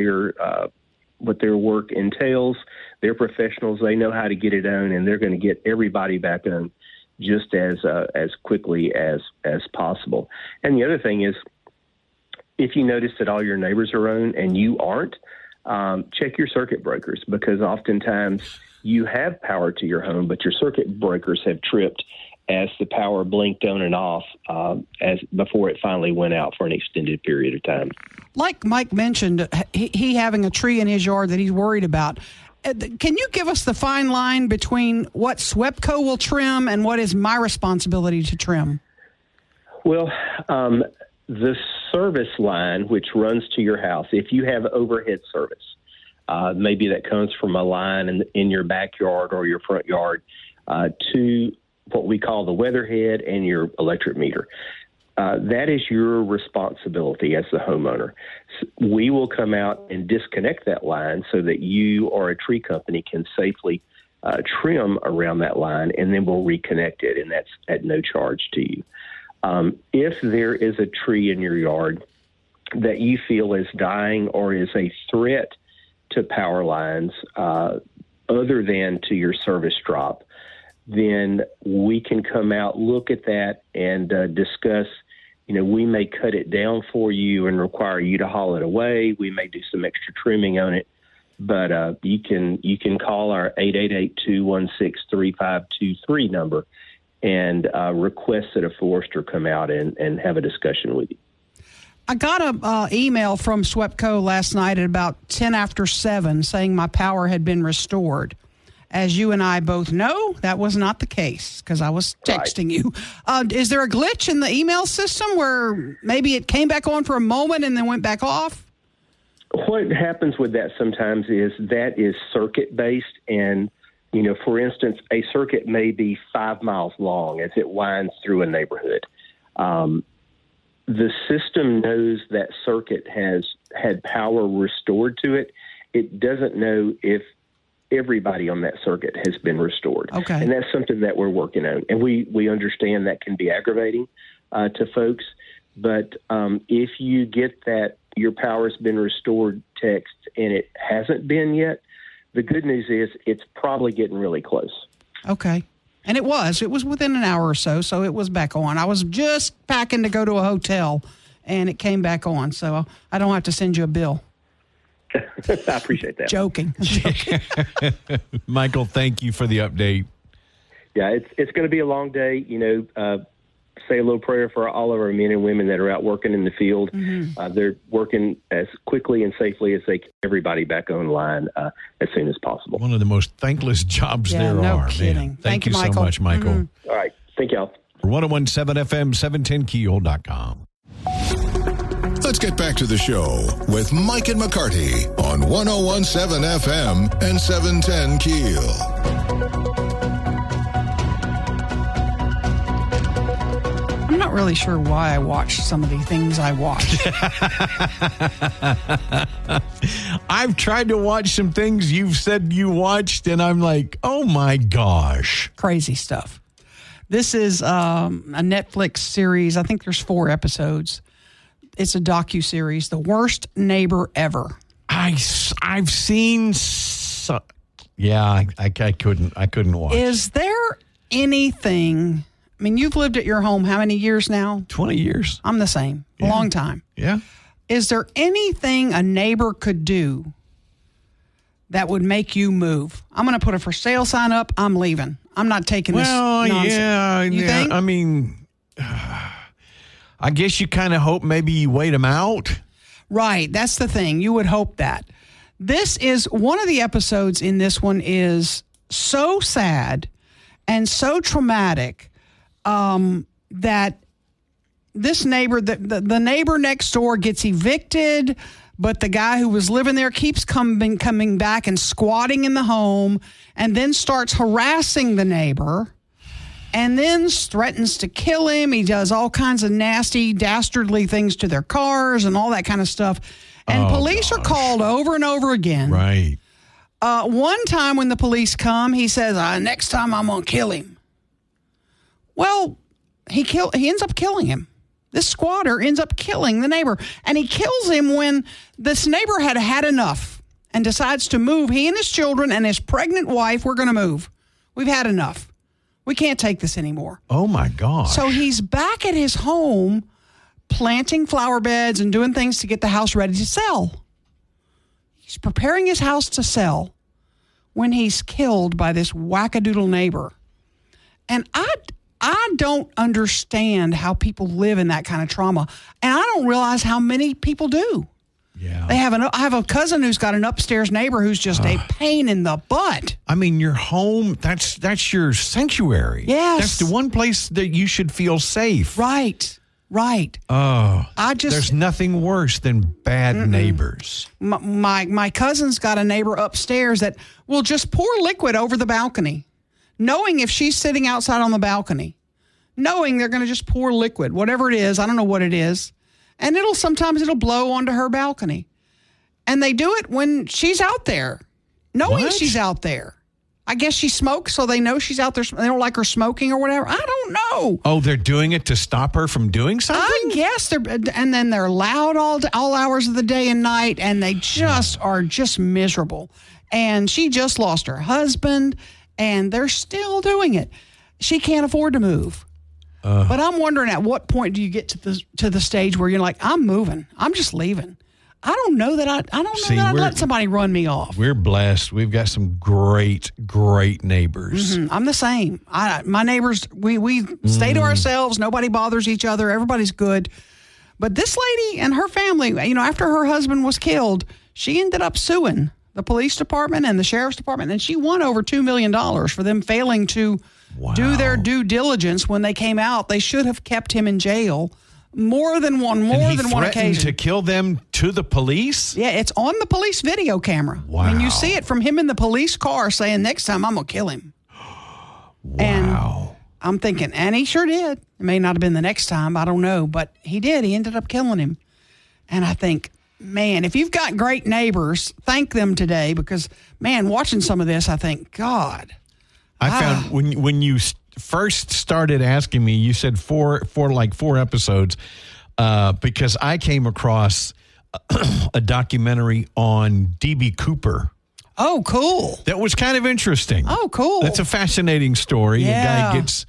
work entails. They're professionals. They know how to get it on, and they're going to get everybody back on just as quickly as possible. And the other thing is, if you notice that all your neighbors are on and you aren't, check your circuit breakers, because oftentimes you have power to your home, but your circuit breakers have tripped as the power blinked on and off as before it finally went out for an extended period of time. Like Mike mentioned, he having a tree in his yard that he's worried about. Can you give us the fine line between what SWEPCO will trim and what is my responsibility to trim? Well, the service line, which runs to your house, if you have overhead service, maybe that comes from a line in your backyard or your front yard to what we call the weatherhead and your electric meter. That is your responsibility as the homeowner. We will come out and disconnect that line so that you or a tree company can safely trim around that line, and then we'll reconnect it, and that's at no charge to you. If there is a tree in your yard that you feel is dying or is a threat to power lines other than to your service drop, then we can come out, look at that, and discuss. We may cut it down for you and require you to haul it away. We may do some extra trimming on it, but you can call our 888-216-3523 number and request that a forester come out and have a discussion with you. I got an email from SWEPCO last night at about 10 after 7 saying my power had been restored. As you and I both know, that was not the case because I was texting you. Is there a glitch in the email system where maybe it came back on for a moment and then went back off? What happens with that sometimes is that is circuit-based, and, for instance, a circuit may be 5 miles long as it winds through a neighborhood. The system knows that circuit has had power restored to it. It doesn't know if everybody on that circuit has been restored. Okay. And that's something that we're working on. And we understand that can be aggravating to folks. But if you get that your power's been restored text and it hasn't been yet, the good news is it's probably getting really close. Okay. And it was within an hour or so it was back on. I was just packing to go to a hotel, and it came back on. So I don't have to send you a bill. I appreciate that. Joking. Michael, thank you for the update. Yeah, it's going to be a long day. Say a little prayer for all of our men and women that are out working in the field. Mm-hmm. They're working as quickly and safely as they can, everybody back online as soon as possible. One of the most thankless jobs there no are. Kidding. Man. Thank you Michael. so much, Michael. Mm-hmm. All right. Thank y'all. 1017 FM, 710keel.com. Let's get back to the show with Mike and McCarty on 1017 FM and 710 Keel. I'm not really sure why I watched some of the things I watched. I've tried to watch some things you've said you watched, and I'm like, oh my gosh. Crazy stuff. This is a Netflix series. I think there's 4 episodes. It's a docuseries, The Worst Neighbor Ever. I've seen. I couldn't watch. Is there anything? I mean, you've lived at your home how many years now? 20 years. I'm the same. Yeah. A long time. Yeah. Is there anything a neighbor could do that would make you move? I'm going to put a for sale sign up. I'm leaving. I'm not taking this nonsense. You think? I mean, I guess you kind of hope maybe you wait them out. Right. That's the thing. You would hope that. This is one of the episodes in this one is so sad and so traumatic that this neighbor, the neighbor next door gets evicted, but the guy who was living there keeps coming back and squatting in the home, and then starts harassing the neighbor, and then threatens to kill him. He does all kinds of nasty, dastardly things to their cars and all that kind of stuff. And police are called over and over again. Right. One time when the police come, he says, next time I'm going to kill him. Well, he ends up killing him. This squatter ends up killing the neighbor, and he kills him when this neighbor had had enough and decides to move. He and his children and his pregnant wife, we're going to move. We've had enough. We can't take this anymore. Oh, my gosh. So he's back at his home planting flower beds and doing things to get the house ready to sell. He's preparing his house to sell when he's killed by this wackadoodle neighbor. And I don't understand how people live in that kind of trauma. And I don't realize how many people do. Yeah. I have a cousin who's got an upstairs neighbor who's just a pain in the butt. I mean, your home, that's your sanctuary. Yes. That's the one place that you should feel safe. Right. Oh, there's nothing worse than bad neighbors. My cousin's got a neighbor upstairs that will just pour liquid over the balcony, knowing if she's sitting outside on the balcony, knowing they're going to just pour liquid, whatever it is. I don't know what it is. And sometimes it'll blow onto her balcony. And they do it when she's out there, knowing she's out there. I guess she smokes, so they know she's out there. They don't like her smoking or whatever. I don't know. Oh, they're doing it to stop her from doing something? I guess and then they're loud all hours of the day and night, and they are just miserable. And she just lost her husband, and they're still doing it. She can't afford to move. But I'm wondering, at what point do you get to the stage where you're like, I'm moving, I'm just leaving? I don't know that I'd let somebody run me off. We're blessed. We've got some great neighbors. Mm-hmm. I'm the same. My neighbors, we stay to ourselves. Nobody bothers each other. Everybody's good. But this lady and her family, after her husband was killed, she ended up suing the police department and the sheriff's department, and she won over $2 million for them failing to do their due diligence when they came out. They should have kept him in jail more than one occasion. To kill them to the police? Yeah, it's on the police video camera. Wow. And you see it from him in the police car saying, next time I'm going to kill him. Wow. And I'm thinking, and he sure did. It may not have been the next time, I don't know, but he did. He ended up killing him. And I think, man, if you've got great neighbors, thank them today, because, man, watching some of this, I think, God. I found when you first started asking me, you said four episodes, because I came across a documentary on D.B. Cooper. Oh, cool. That was kind of interesting. Oh, cool. That's a fascinating story. Yeah. A guy gets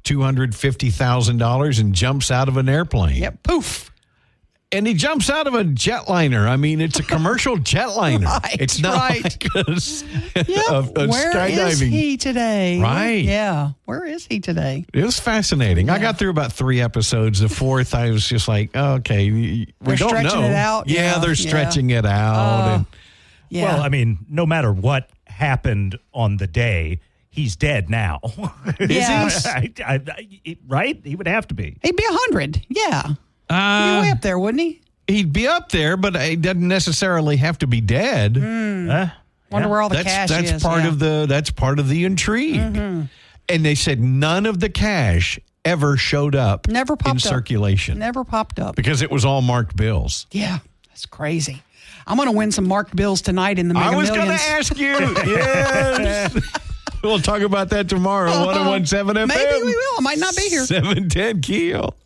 $250,000 and jumps out of an airplane. Yep, poof. And he jumps out of a jetliner. I mean, it's a commercial jetliner. Right, it's not like a Where skydiving. is he today? Right. Yeah. Where is he today? It was fascinating. Yeah. I got through about 3 episodes. The 4th, I was just like, okay, we They're don't stretching know. it out. Yeah, they're stretching it out. Yeah. Well, I mean, no matter what happened on the day, he's dead now. Yes. Right? He would have to be. He'd be 100. Yeah. He'd be way up there, wouldn't he? He'd be up there, but he doesn't necessarily have to be dead. Wonder where all the cash that's is. That's part of the intrigue. Mm-hmm. And they said none of the cash ever showed up Never popped in up. circulation. Never popped up. Because it was all marked bills. Yeah. That's crazy. I'm going to win some marked bills tonight in the Mega Millions. I was going to ask you. Yes. We'll talk about that tomorrow. 101.7 FM. Maybe we will. I might not be here. 710 Keel.